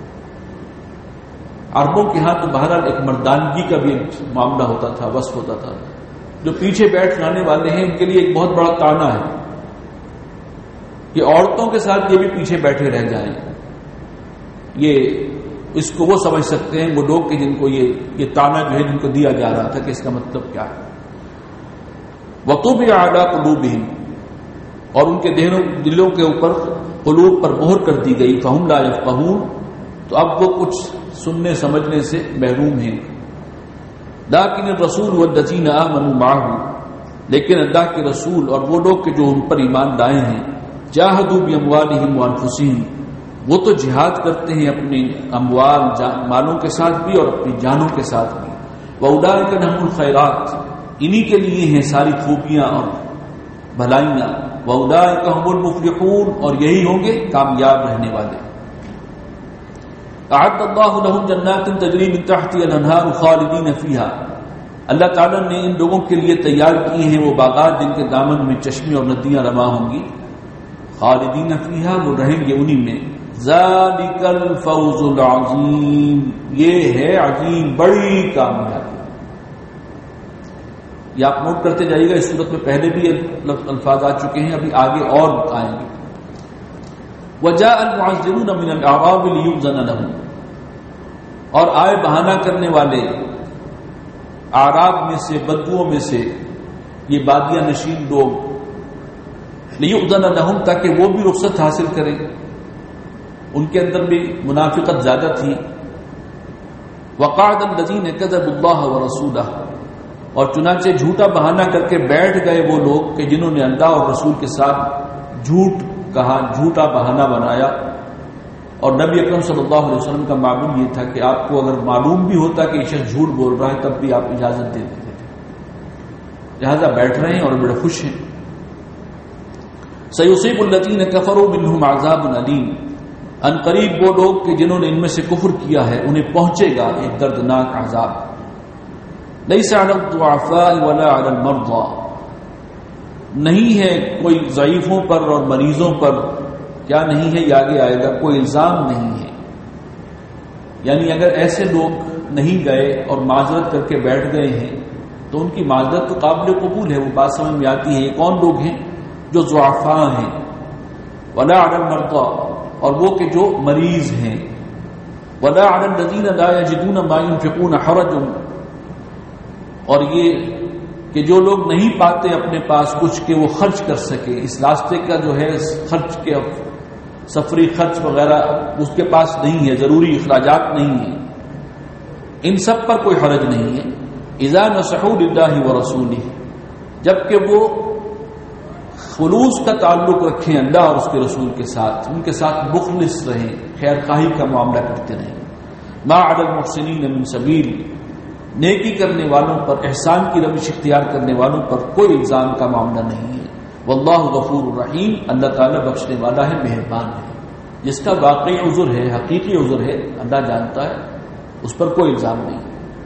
عربوں کے ہاں تو بہرحال ایک مردانگی کا بھی معاملہ ہوتا تھا، وصف ہوتا تھا. جو پیچھے بیٹھ جانے والے ہیں ان کے لیے ایک بہت بڑا تانا ہے کہ عورتوں کے ساتھ یہ بھی پیچھے بیٹھے رہ جائیں. یہ اس کو وہ سمجھ سکتے ہیں وہ لوگ کہ جن کو یہ تانا جو ہے جن کو دیا جا رہا تھا کہ اس کا مطلب کیا ہے. وَطُبِعَ عَلَىٰ قُلُوبِهِمْ، اور ان کے دلوں کے اوپر قلوب پر مہر کر دی گئی. فَهُمْ لَا يَفْقَهُونَ، تو اب وہ کچھ سننے سمجھنے سے محروم ہیں. لَٰكِنِ الرَّسُولُ وَالَّذِينَ آمَنُوا مَعَهُ، لیکن اللہ کے رسول اور وہ لوگ کہ جو ان پر ایمان لائے ہیں، جاہدوا بِأَمْوَالِهِمْ وَأَنفُسِهِمْ، وہ تو جہاد کرتے ہیں اپنے اموال مالوں کے ساتھ بھی اور اپنی جانوں کے ساتھ بھی. وَأُولَٰئِكَ لَهُمُ الْخَيْرَاتُ، انہی کے لیے ہیں ساری خوبیاں اور بھلائیاں. وَأُولَٰئِكَ هُمُ الْمُفْلِحُونَ، اور یہی ہوں گے کامیاب رہنے والے. اعد اللہ لهم جنات تجری من تحتها الانہار خالدین فیہا، اللہ تعالیٰ نے ان لوگوں کے لیے تیار کی ہیں وہ باغات جن کے دامن میں چشمے اور ندیاں رواں ہوں گی. خالدین فیہا، وہ رہیں گے انہی میں. ذالک الفوز العظیم، یہ ہے عظیم بڑی کامیابی. یہ آپ نوٹ کرتے جائیے گا، اس صورت میں پہلے بھی الفاظ آ چکے ہیں، ابھی آگے اور آئیں گے. وجاء المعذرون من الاعراب ليؤذن لهم، اور آئے بہانہ کرنے والے اعراب میں سے، بدوؤں میں سے، یہ بادیہ نشین لوگ، ليؤذن لهم، تاکہ وہ بھی رخصت حاصل کریں. ان کے اندر بھی منافقت زیادہ تھی. وقعد الذين كذبوا الله ورسوله، اور چنانچہ جھوٹا بہانہ کر کے بیٹھ گئے وہ لوگ کہ جنہوں نے اللہ اور رسول کے ساتھ جھوٹ کہا، جھوٹا بہانہ بنایا. اور نبی اکرم صلی اللہ علیہ وسلم کا معمول یہ تھا کہ آپ کو اگر معلوم بھی ہوتا کہ یہ شخص جھوٹ بول رہا ہے تب بھی آپ اجازت دے دیتے تھے. لہذا بیٹھ رہے ہیں اور بڑے خوش ہیں. سیصیب الذین کفروا منہم عذاب علیم، ان قریب وہ لوگ کہ جنہوں نے ان میں سے کفر کیا ہے انہیں پہنچے گا ایک دردناک عذاب. لیس علی الضعفاء ولا علی المرضى، نہیں ہے کوئی ضعیفوں پر اور مریضوں پر، کیا نہیں ہے، یہ آگے آئے گا، کوئی الزام نہیں ہے. یعنی اگر ایسے لوگ نہیں گئے اور معذرت کر کے بیٹھ گئے ہیں تو ان کی معذرت تو قابل قبول ہے، وہ بات سمجھ میں آتی ہے. یہ کون لوگ ہیں؟ جو ضعفاء ہیں. ولا علی المرضى، اور وہ کہ جو مریض ہیں. ولا علی الذین لا یجدون ما ينفقون حرج، اور یہ کہ جو لوگ نہیں پاتے اپنے پاس کچھ کہ وہ خرچ کر سکے، اس راستے کا جو ہے خرچ کے سفری خرچ وغیرہ اس کے پاس نہیں ہے، ضروری اخراجات نہیں ہیں، ان سب پر کوئی حرج نہیں ہے. اذا نصحوا للہ ورسولہ، جبکہ وہ خلوص کا تعلق رکھیں اللہ اور اس کے رسول کے ساتھ، ان کے ساتھ مخلص رہیں، خیر خواہی کا معاملہ کرتے رہیں. ما علی المحسنین من سبیل، نیکی کرنے والوں پر، احسان کی روش اختیار کرنے والوں پر کوئی الزام کا معاملہ نہیں ہے. واللہ غفور الرحیم، اللہ تعالیٰ بخشنے والا ہے، مہربان ہے. جس کا واقعی عذر ہے، حقیقی عذر ہے، اللہ جانتا ہے، اس پر کوئی الزام نہیں۔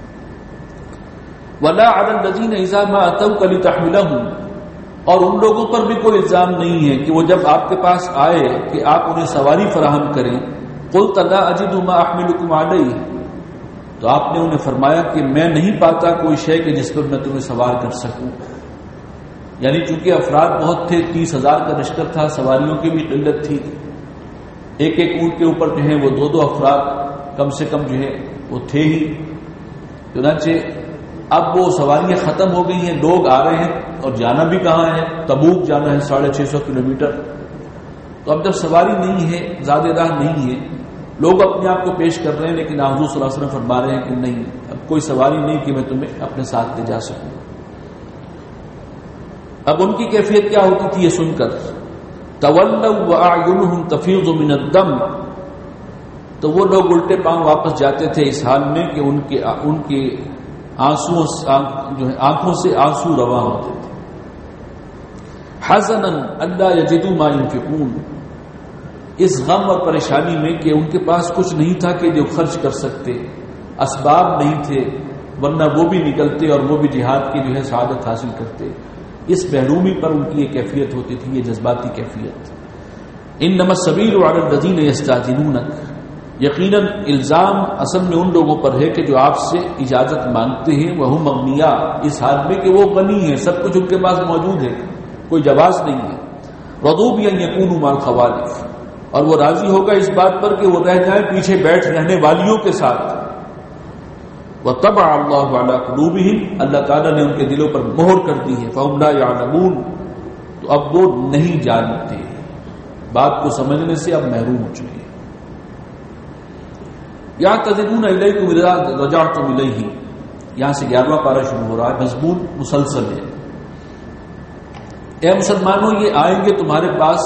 وَلَا عَلَى الَّذِينَ إِذَا مَا أَتَوْكَ لِتَحْمِلَهُمْ، اور ان لوگوں پر بھی کوئی الزام نہیں ہے کہ وہ جب آپ کے پاس آئے کہ آپ انہیں سواری فراہم کریں، قُلْتَ لَا أَجِدُ مَا أَحْمِلُكُمْ عَلَيْهِ، تو آپ نے انہیں فرمایا کہ میں نہیں پاتا کوئی شے کہ جس پر میں تمہیں سوار کر سکوں۔ یعنی چونکہ افراد بہت تھے، 30,000 کا لشکر تھا، سواریوں کی بھی قلت تھی، ایک ایک اونٹ کے اوپر جو ہے وہ 2 افراد کم سے کم جو ہے وہ تھے ہی۔ چنانچہ اب وہ سواریاں ختم ہو گئی ہیں، لوگ آ رہے ہیں اور جانا بھی کہاں ہے، تبوک جانا ہے 650 کلومیٹر۔ تو اب جب سواری نہیں ہے، زیادہ راہ نہیں ہے، لوگ اپنے آپ کو پیش کر رہے ہیں، لیکن حضور صلی اللہ علیہ وسلم فرما رہے ہیں کہ نہیں، اب کوئی سواری نہیں کہ میں تمہیں اپنے ساتھ لے جا سکوں۔ اب ان کی کیفیت کیا ہوتی تھی یہ سن کر، تولوا واعینہم تفیض من الدم، تو وہ لوگ الٹے پاؤں واپس جاتے تھے اس حال میں کہ ان کے آنکھوں سے آنسو رواں ہوتے تھے۔ حزنا الا یجدوا ما ينفقون، اس غم اور پریشانی میں کہ ان کے پاس کچھ نہیں تھا کہ جو خرچ کر سکتے، اسباب نہیں تھے، ورنہ وہ بھی نکلتے اور وہ بھی جہاد کی جو ہے سعادت حاصل کرتے۔ اس محرومی پر ان کی یہ کیفیت ہوتی تھی، یہ جذباتی کیفیت۔ انما السبیل علی الذین یستأذنونک، یقیناً الزام اصل میں ان لوگوں پر ہے کہ جو آپ سے اجازت مانگتے ہیں، وہم اغنیاء، اس حال میں کہ وہ غنی ہیں، سب کچھ ان کے پاس موجود ہے، کوئی جواز نہیں ہے۔ رضوا بأن یکونوا مع الخوالف، اور وہ راضی ہوگا اس بات پر کہ وہ رہ جائیں پیچھے بیٹھ رہنے والیوں کے ساتھ۔ وطبع اللہ علی قلوبہم، اللہ تعالیٰ نے ان کے دلوں پر مہر کر دی ہے، فہم لا یعلمون، تو اب وہ نہیں جانتے، بات کو سمجھنے سے اب محروم ہو چکے۔ یعتذرون الیکم اذا رجعتم الیہ، یہاں سے 11واں پارہ شروع ہو رہا ہے، مضمون مسلسل ہے۔ اے مسلمانوں، یہ آئیں گے تمہارے پاس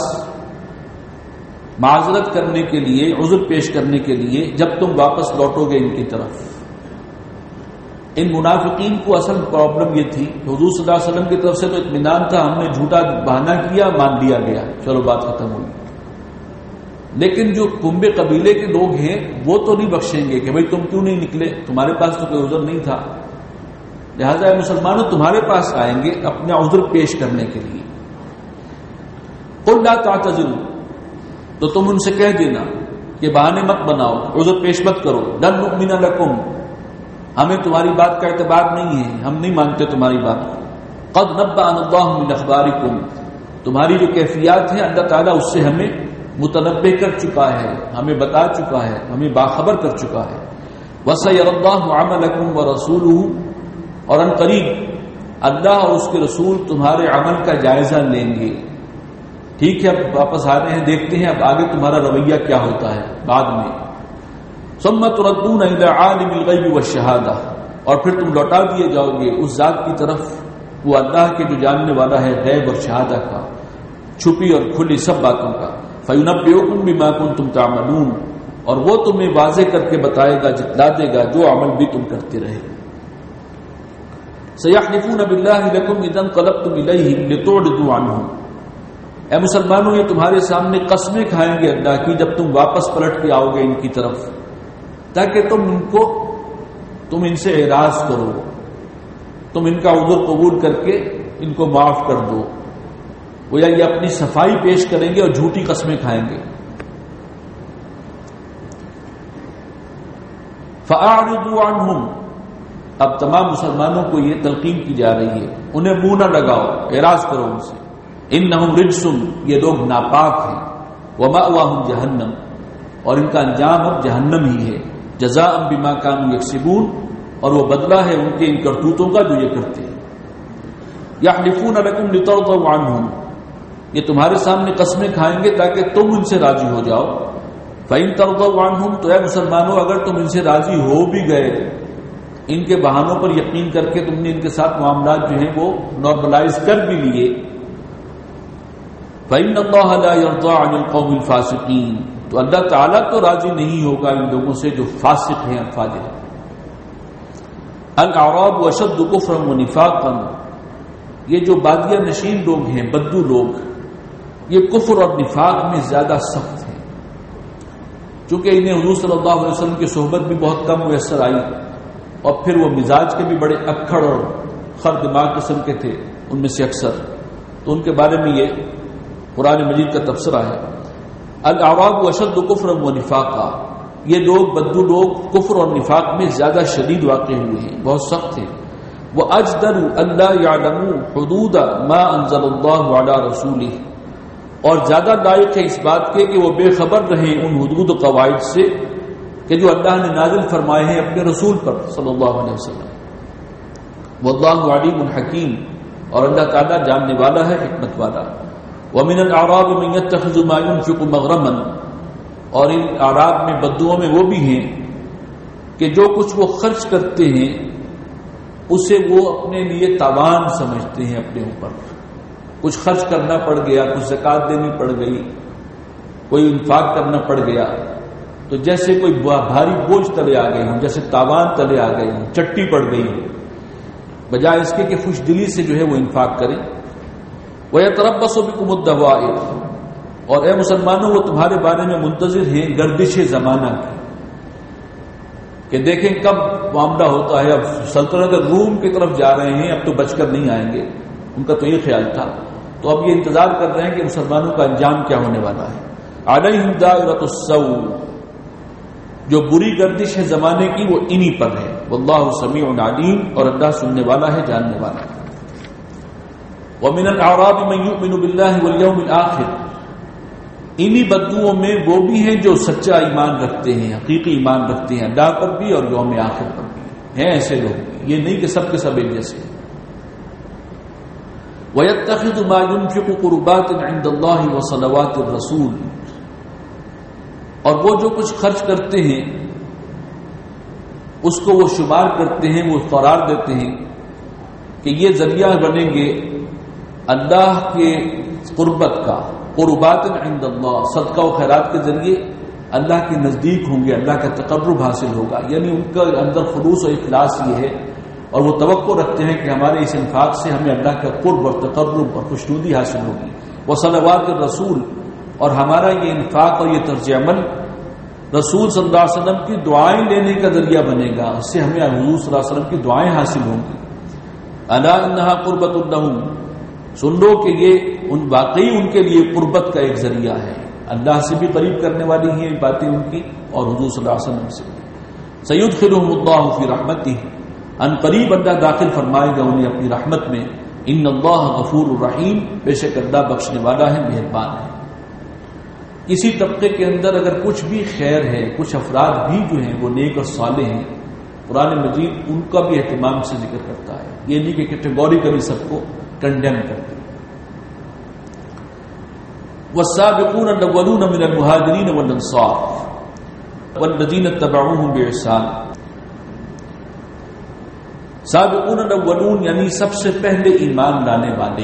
معذرت کرنے کے لیے، عذر پیش کرنے کے لیے، جب تم واپس لوٹو گے ان کی طرف۔ ان منافقین کو اصل پرابلم یہ تھی، حضور صلی اللہ علیہ وسلم کی طرف سے تو اطمینان تھا، ہم نے جھوٹا بہانہ کیا، مان لیا گیا، چلو بات ختم ہوئی، لیکن جو کنبے قبیلے کے لوگ ہیں وہ تو نہیں بخشیں گے کہ بھئی تم کیوں نہیں نکلے، تمہارے پاس تو کوئی عذر نہیں تھا، لہذا اے مسلمانوں تمہارے پاس آئیں گے اپنا عذر پیش کرنے کے لیے۔ قل لا تعتذروا، تو تم ان سے کہہ دینا کہ بہانے مت بناؤ، عذر پیش مت کرو، لن نؤمن لکم، ہمیں تمہاری بات کا اعتبار نہیں ہے، ہم نہیں مانتے تمہاری بات کو۔ قد نبأنا اللہ من اخبارکم، تمہاری جو کیفیات ہیں اللہ تعالیٰ اس سے ہمیں متنبع کر چکا ہے، ہمیں بتا چکا ہے، ہمیں باخبر کر چکا ہے۔ وَسَيَرَى اللَّهُ عَمَلَكُمْ وَرَسُولُهُ، اور ان قریب اللہ اور اس کے رسول تمہارے عمل کا جائزہ لیں گے۔ ٹھیک ہے، اب واپس آ رہے ہیں، دیکھتے ہیں اب آگے تمہارا رویہ کیا ہوتا ہے بعد میں۔ ثُمَّ تُرَدُّونَ إِلَىٰ عَالِمِ الْغَيْبِ وَالشَّهَادَةِ، اور پھر تم لوٹا دیے جاؤ گے اس ذات کی طرف، وہ اللہ کے جو جاننے والا ہے غیب اور شہادہ کا، چھپی اور کھلی سب باتوں کا۔ فَيُنَبِّئُكُم بِمَا كُنتُمْ تَعْمَلُونَ، اور وہ تمہیں واضح کر کے بتائے گا، جتلا دے گا جو عمل بھی تم کرتے رہے۔ سَيَحْلِفُونَ بِاللَّهِ لَكُمْ إِذَا انقَلَبْتُمْ إِلَيْهِمْ لِتُعْرِضُوا عَنْهُمْ، اے مسلمانوں یہ تمہارے سامنے قسمیں کھائیں گے اللہ کی جب تم واپس پلٹ کے آؤ گے ان کی طرف، تاکہ تم ان سے اعراض کرو، تم ان کا عذر قبول کر کے ان کو معاف کر دو۔ وہ یہ اپنی صفائی پیش کریں گے اور جھوٹی قسمیں کھائیں گے۔ فَأَعْرِضُوا عَنْهُمْ، اب تمام مسلمانوں کو یہ تلقین کی جا رہی ہے، انہیں منہ نہ لگاؤ، اعراض کرو ان سے۔ انہم رجس، یہ لوگ ناپاک ہیں، ومأواہم جہنم، اور ان کا انجام اب جہنم ہی ہے، جزاء بما کانوا یکسبون، اور وہ بدلہ ہے ان کے ان کرتوتوں کا جو یہ کرتے ہیں۔ یحلفون لکم لترضوا عنہم، یہ تمہارے سامنے قسمیں کھائیں گے تاکہ تم ان سے راضی ہو جاؤ۔ فإن ترضوا عنہم، تو اے مسلمانوں اگر تم ان سے راضی ہو بھی گئے، ان کے بہانوں پر یقین کر کے تم نے ان کے ساتھ معاملات جو ہیں وہ نارملائز کر بھی لیے، فإن اللہ لا يرضى عن القوم الفاسقین، تو اللہ تعالیٰ تو راضی نہیں ہوگا ان لوگوں سے جو فاسق ہیں، فاجر ہیں۔ الاعراب اشد کفرا ونفاقا، یہ جو بادیہ نشین لوگ ہیں، بدو لوگ، یہ کفر اور نفاق میں زیادہ سخت ہیں۔ چونکہ انہیں حضور صلی اللہ علیہ وسلم کی صحبت بھی بہت کم میسر آئی، اور پھر وہ مزاج کے بھی بڑے اکھڑ اور خر دماغ قسم کے تھے ان میں سے اکثر، تو ان کے بارے میں یہ قرآن مجید کا تبصرہ ہے۔ الاعراب اشد کفرا و نفاقا، یہ لوگ بدو لوگ کفر اور نفاق میں زیادہ شدید واقع ہوئے ہیں، بہت سخت تھے۔ وَأَجْدَرُوا أَلَّا يَعْلَمُوا حُدُودَ مَا أَنزَلَ اللَّهُ عَلَى رَسُولِهِ، اور زیادہ لائق ہے اس بات کے کہ وہ بے خبر رہیں ان حدود و قواعد سے کہ جو اللہ نے نازل فرمائے ہیں اپنے رسول پر صلی اللہ علیہ وسلم۔ وَاللَّهُ عَلِيمٌ حَكِيمٌ، اور اللہ تعالیٰ جاننے والا ہے، حکمت والا۔ وَمِنَ الْأَعْرَابِ مَن يَتَّخِذُ مَا يُنْفِقُ مَغْرَمًا، اور ان اعراب میں بدوؤں میں وہ بھی ہیں کہ جو کچھ وہ خرچ کرتے ہیں اسے وہ اپنے لیے تاوان سمجھتے ہیں، اپنے اوپر کچھ خرچ کرنا پڑ گیا، کچھ زکوٰۃ دینی پڑ گئی، کوئی انفاق کرنا پڑ گیا، تو جیسے کوئی بھاری بوجھ تلے آ گئے ہوں، جیسے تاوان تلے آ گئے ہوں، چٹی پڑ گئی ہوں، بجائے اس کے کہ خوش دلی سے جو ہے وہ انفاق کریں۔ وَيَتَرَبَّصُ بِكُمُ الدَّوَائِرَ، اور اے مسلمانوں وہ تمہارے بارے میں منتظر ہیں گردش زمانہ کی، کہ دیکھیں کب معاملہ ہوتا ہے۔ اب سلطنت روم کی طرف جا رہے ہیں، اب تو بچ کر نہیں آئیں گے، ان کا تو یہ خیال تھا، تو اب یہ انتظار کر رہے ہیں کہ مسلمانوں کا انجام کیا ہونے والا ہے۔ علیہم دائرۃ السوء، جو بری گردش ہے زمانے کی وہ انہی پر ہے۔ واللہ سمیع علیم، اور اللہ سننے والا ہے، جاننے والا ہے۔ ومن الاعراب من یؤمن باللہ والیوم الآخر، انہی بدوؤں میں وہ بھی ہیں جو سچا ایمان رکھتے ہیں، حقیقی ایمان رکھتے ہیں، اللہ پر بھی اور یوم آخر پر بھی ہیں ایسے لوگ، یہ نہیں کہ سب کے سب ایک جیسے۔ وَيَتَّخِذُ مَا يُنْفِقُ قُرُبَاتٍ عِنْدَ اللَّهِ وَصَلَوَاتِ الرَّسُولِ، اور وہ جو کچھ خرچ کرتے ہیں اس کو وہ شمار کرتے ہیں، وہ قرار دیتے ہیں کہ یہ ذریعہ بنیں گے اللہ کے قربت کا، قربات عند اللہ، صدقہ و خیرات کے ذریعے اللہ کے نزدیک ہوں گے، اللہ کا تقرب حاصل ہوگا، یعنی ان کا اندر خلوص و اخلاص یہ ہے، اور وہ توقع رکھتے ہیں کہ ہمارے اس انفاق سے ہمیں اللہ کا قرب اور تقرب اور خوشنودی حاصل ہوگی۔ وصلوات الرسول، اور ہمارا یہ انفاق اور یہ طرز عمل رسول صلی اللہ علیہ وسلم کی دعائیں لینے کا ذریعہ بنے گا، اس سے ہمیں حضور صلی اللہ علیہ وسلم کی دعائیں حاصل ہوں گی۔ الا انہا قربۃ لہم، سن لو کہ یہ واقعی ان کے لیے قربت کا ایک ذریعہ ہے، اللہ سے بھی قریب کرنے والی ہیں یہ باتیں ان کی، اور حضور صلی اللہ علیہ وسلم سے بھی۔ سیدخلہم اللہ فی رحمتہ، ان قریب اللہ داخل فرمائے گا انہیں اپنی رحمت میں۔ ان اللہ غفور الرحیم، بے شک اللہ بخشنے والا ہے، مہربان ہے۔ کسی طبقے کے اندر اگر کچھ بھی خیر ہے، کچھ افراد بھی جو ہیں وہ نیک اور صالح ہیں، قرآن مجید ان کا بھی اہتمام سے ذکر کرتا ہے، یہ نہیں کہ کیٹیگوریکلی سب کو کنڈیم کرتے۔ والسابقون الاولون من المہاجرین والانصار والذین اتبعوهم بإحسان، سابقون الاولون یعنی سب سے پہلے ایمان لانے والے،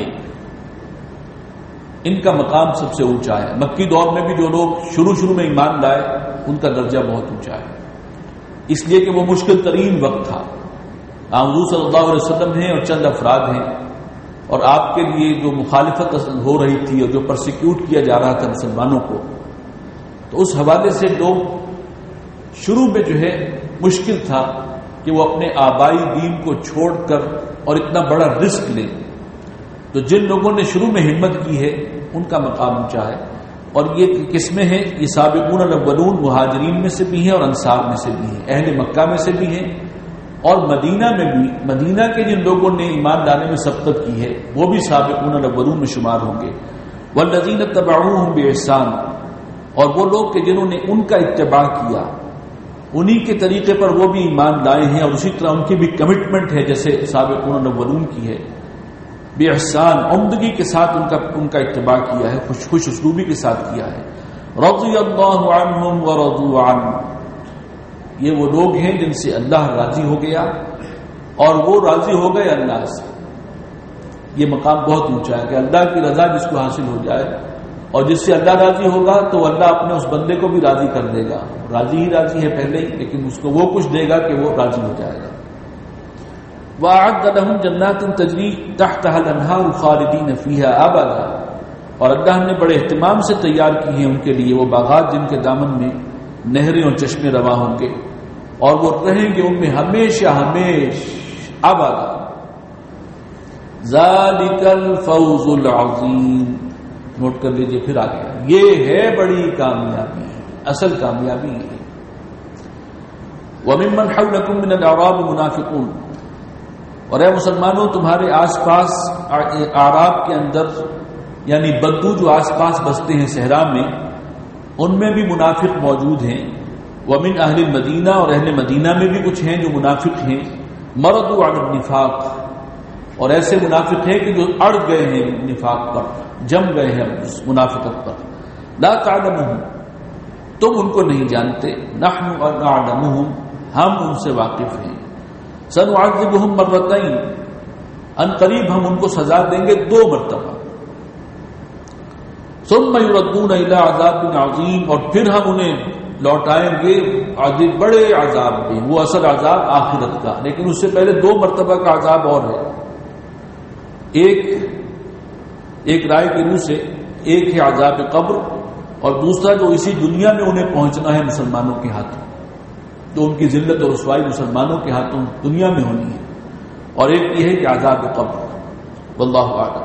ان کا مقام سب سے اونچا ہے۔ مکی دور میں بھی جو لوگ شروع میں ایمان لائے ان کا درجہ بہت اونچا ہے، اس لیے کہ وہ مشکل ترین وقت تھا، حضور صلی اللہ علیہ وسلم ہیں اور چند افراد ہیں، اور آپ کے لیے جو مخالفت ہو رہی تھی اور جو پرسیکیوٹ کیا جا رہا تھا مسلمانوں کو، تو اس حوالے سے لوگ شروع میں جو ہے مشکل تھا کہ وہ اپنے آبائی دین کو چھوڑ کر اور اتنا بڑا رسک لیں، تو جن لوگوں نے شروع میں ہمت کی ہے ان کا مقام اونچا ہے۔ اور یہ کس میں ہے؟ یہ سابقون الاولون مہاجرین میں سے بھی ہیں اور انصار میں سے بھی ہیں، اہل مکہ میں سے بھی ہیں، اور مدینہ میں بھی، مدینہ کے جن لوگوں نے ایمان لانے میں سبقت کی ہے وہ بھی سابقون الاولون میں شمار ہوں گے۔ والذین اتبعوهم بإحسان، اور وہ لوگ کہ جنہوں نے ان کا اتباع کیا، انہی کے طریقے پر وہ بھی ایمان لائے ہیں، اور اسی طرح ان کی بھی کمٹمنٹ ہے جیسے سابقون الاولون کی ہے، بإحسان، عمدگی کے ساتھ ان کا اتباع کیا ہے، خوش اسلوبی کے ساتھ کیا ہے۔ رضی اللہ عنہم ورضوا عنہ، یہ وہ لوگ ہیں جن سے اللہ راضی ہو گیا اور وہ راضی ہو گئے اللہ سے۔ یہ مقام بہت اونچا ہے کہ اللہ کی رضا جس کو حاصل ہو جائے، اور جس سے اللہ راضی ہوگا تو اللہ اپنے اس بندے کو بھی راضی کر دے گا، راضی ہی راضی ہے پہلے ہی، لیکن اس کو وہ کچھ دے گا کہ وہ راضی ہو جائے گا۔ وَأَعَدَّ لَهُمْ جَنَّاتٍ تَجْرِي تَحْتَهَا الْأَنْهَارُ خَالِدِينَ فِيهَا أَبَدًا، اور اللہ نے بڑے اہتمام سے تیار کی ہیں ان کے لیے وہ باغات جن کے دامن میں نہریں اور چشمے رواں ہوں گے اور وہ رہیں گے ان میں ہمیشہ ابدا. ذالک الفوز العظیم. نوٹ کر لیجئے پھر آگے, یہ ہے بڑی کامیابی, اصل کامیابی ہے. وَمِمَّنْ حَوْلَكُمْ مِنَ الْأَعْرَابِ مُنَافِقُونَ, اور اے مسلمانوں تمہارے آس پاس اعراب کے اندر یعنی بدو جو آس پاس بستے ہیں صحرا میں, ان میں بھی منافق موجود ہیں. وَمِنْ أَهْلِ الْمَدِينَةِ, اور اہل مدینہ میں بھی کچھ ہیں جو منافق ہیں. مَرَضُوا عَلَى النِّفَاقِ, اور ایسے منافق ہیں کہ جو اڑ گئے ہیں نفاق پر, جم گئے ہیں منافقت پر. لا تعلمهم, تم ان کو نہیں جانتے. نحن نعلمهم, ہم ان سے واقف ہیں. سنعذبهم مرتين, ان قریب ہم ان کو سزا دیں گے 2 مرتبہ. ثم يردون الى عذاب عظیم, اور پھر ہم انہیں لوٹائیں گے بڑے عذاب میں. وہ اصل عذاب آخرت کا, لیکن اس سے پہلے 2 مرتبہ کا عذاب اور ہے. ایک رائے کی روح سے ایک ہے عذاب قبر, اور دوسرا جو اسی دنیا میں انہیں پہنچنا ہے مسلمانوں کے ہاتھوں, جو ان کی ذلت اور رسوائی مسلمانوں کے ہاتھوں دنیا میں ہونی ہے, اور ایک یہ ہے کہ عذاب قبر. واللہ اعلم.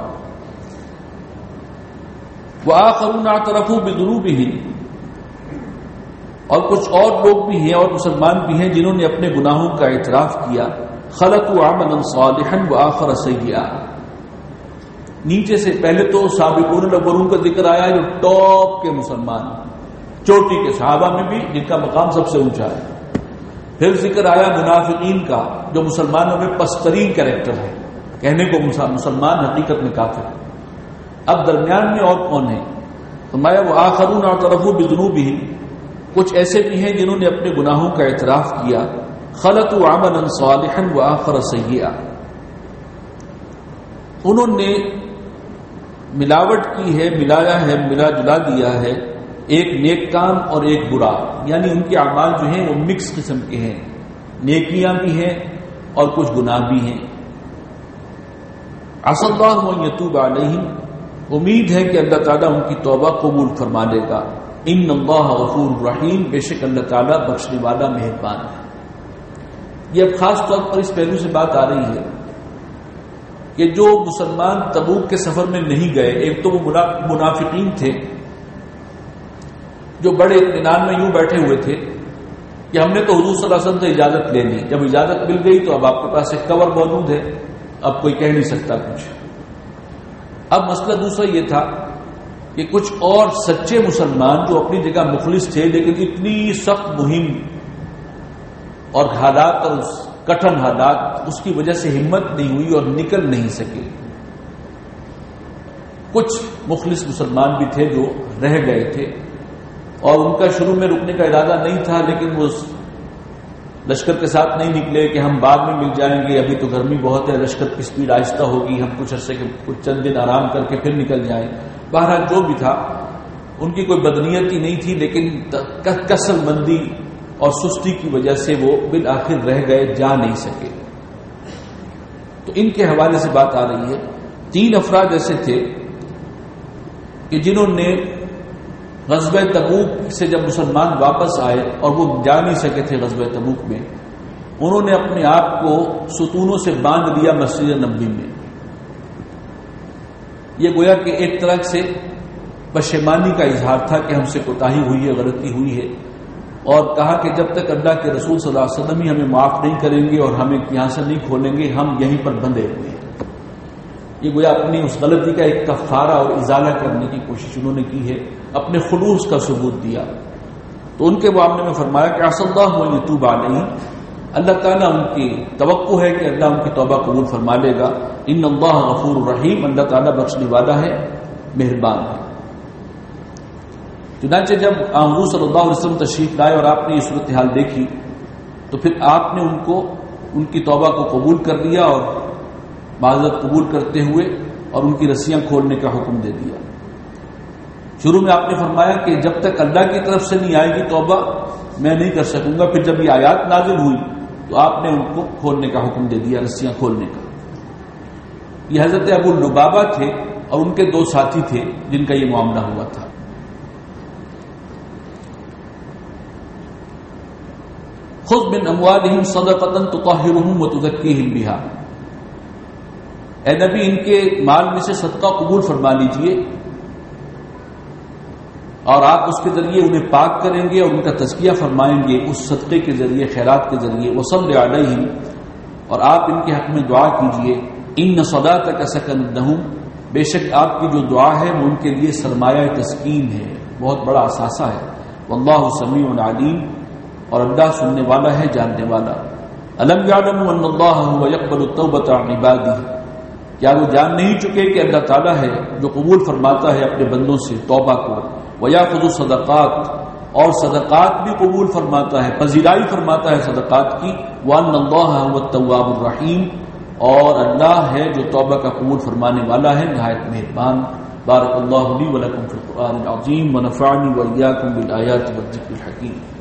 وآخرون اعترفوا بذنوبهم, اور کچھ اور لوگ بھی ہیں اور مسلمان بھی ہیں جنہوں نے اپنے گناہوں کا اعتراف کیا. خلقوا عملا صالحا وآخر سیئا. نیچے سے پہلے تو سابقون الاولون کا ذکر آیا جو ٹاپ کے مسلمان, چوٹی کے صحابہ میں بھی جن کا مقام سب سے اونچا ہے. پھر ذکر آیا منافقین کا جو مسلمانوں میں پسترین کریکٹر ہے, کہنے کو مسلمان حقیقت میں کافر ہے. اب درمیان میں اور کون ہے؟ فرمایا وآخرون اعترفوا بذنوبهم, کچھ ایسے بھی ہیں جنہوں نے اپنے گناہوں کا اعتراف کیا. خلقوا عملا صالحا وآخر سیئا, انہوں نے ملاوٹ کی ہے, ملایا ہے, ملا جلا دیا ہے ایک نیک کام اور ایک برا, یعنی ان کے اعمال جو ہیں وہ مکس قسم کے ہیں, نیکیاں بھی ہیں اور کچھ گناہ بھی ہیں. عسى الله ان يتوب عليهم, امید ہے کہ اللہ تعالیٰ ان کی توبہ قبول فرما لے گا. ان اللہ غفور رحیم, بے شک اللہ تعالیٰ بخشنے والا مہربان ہے. یہ اب خاص طور پر اس پہلو سے بات آ رہی ہے کہ جو مسلمان تبوک کے سفر میں نہیں گئے, ایک تو وہ منافقین تھے جو بڑے اطمینان میں یوں بیٹھے ہوئے تھے کہ ہم نے تو حضور صلی اللہ علیہ وسلم سے اجازت لے لی, جب اجازت مل گئی تو اب آپ کے پاس ایک کور موجود ہے, اب کوئی کہہ نہیں سکتا کچھ. اب مسئلہ دوسرا یہ تھا کہ کچھ اور سچے مسلمان جو اپنی جگہ مخلص تھے لیکن اتنی سخت مہم اور حالات اور کٹھن حالات اس کی وجہ سے ہمت نہیں ہوئی اور نکل نہیں سکے. کچھ مخلص مسلمان بھی تھے جو رہ گئے تھے اور ان کا شروع میں رکنے کا ارادہ نہیں تھا, لیکن وہ لشکر کے ساتھ نہیں نکلے کہ ہم بعد میں مل جائیں گے, ابھی تو گرمی بہت ہے, لشکر کی سپیڈ آہستہ ہوگی, ہم کچھ عرصے کے کچھ چند دن آرام کر کے پھر نکل جائیں. بہرحال جو بھی تھا ان کی کوئی بدنیتی نہیں تھی, لیکن کسل مندی اور سستی کی وجہ سے وہ بالآخر رہ گئے, جا نہیں سکے. تو ان کے حوالے سے بات آ رہی ہے. 3 افراد ایسے تھے کہ جنہوں نے غزوہ تبوک سے جب مسلمان واپس آئے اور وہ جا نہیں سکے تھے غزوہ تبوک میں, انہوں نے اپنے آپ کو ستونوں سے باندھ لیا مسجد نبوی میں. یہ گویا کہ ایک طرح سے پشیمانی کا اظہار تھا کہ ہم سے کوتاہی ہوئی ہے, غلطی ہوئی ہے, اور کہا کہ جب تک اللہ کے رسول صلی اللہ علیہ وسلم ہی ہمیں معاف نہیں کریں گے اور ہمیں یہاں سے نہیں کھولیں گے, ہم یہیں پر بندھے ہوئے ہیں. یہ گویا اپنی اس غلطی کا ایک کفارہ اور ازالہ کرنے کی کوشش انہوں نے کی ہے, اپنے خلوص کا ثبوت دیا. تو ان کے معاملے میں فرمایا کہ عسى الله ان يتوب عليهم, اللہ تعالیٰ ان کی توقع ہے کہ اللہ ان کی توبہ قبول فرما لے گا. ان اللہ غفور رحیم, اللہ تعالیٰ بخشنے والا ہے, مہربان ہے. چنانچہ جب حضور صلی اللہ علیہ وسلم تشریف لائے اور آپ نے یہ صورتحال دیکھی تو پھر آپ نے ان کو ان کی توبہ کو قبول کر لیا اور معذرت قبول کرتے ہوئے اور ان کی رسیاں کھولنے کا حکم دے دیا. شروع میں آپ نے فرمایا کہ جب تک اللہ کی طرف سے نہیں آئے گی توبہ میں نہیں کر سکوں گا. پھر جب یہ آیات نازل ہوئی تو آپ نے ان کو کھولنے کا حکم دے دیا, رسیاں کھولنے کا. یہ حضرت ابو لبابہ تھے اور ان کے 2 ساتھی تھے جن کا یہ معاملہ ہوا تھا. خذ من اموالہم صدقۃ تطہرہم وتزکیہم بہا، اے نبی ان کے مال میں سے صدقہ قبول فرما لیجئے اور آپ اس کے ذریعے انہیں پاک کریں گے اور ان کا تزکیہ فرمائیں گے اس صدقے کے ذریعے، خیرات کے ذریعے. وصلی علیہم، اور آپ ان کے حق میں دعا کیجئے. ان صلاتک سکن لہم، بے شک آپ کی جو دعا ہے وہ ان کے لیے سرمایہ تسکین ہے، بہت بڑا اثاثہ ہے. واللہ سمیع علیم، اور اللہ سننے والا ہے، جاننے والا. الم یعلموا ان اللہ هو يقبل التوبۃ عن عباده، کیا وہ جان نہیں چکے کہ اللہ تعالیٰ ہے جو قبول فرماتا ہے اپنے بندوں سے توبہ کو. وَيَأْخُذُ الصَّدَقَاتِ، اور صدقات بھی قبول فرماتا ہے، پذیرائی فرماتا ہے صدقات کی. وَأَنَّ اللَّهَ هُوَ التَّوَّابُ الرَّحِيمُ، اور اللہ ہے جو توبہ کا قبول فرمانے والا ہے، نہایت مہربان. بارک اللہ لی ولکم فی القرآن العظیم ونفعنی وإیاکم بالآیات والذکر الحکیم.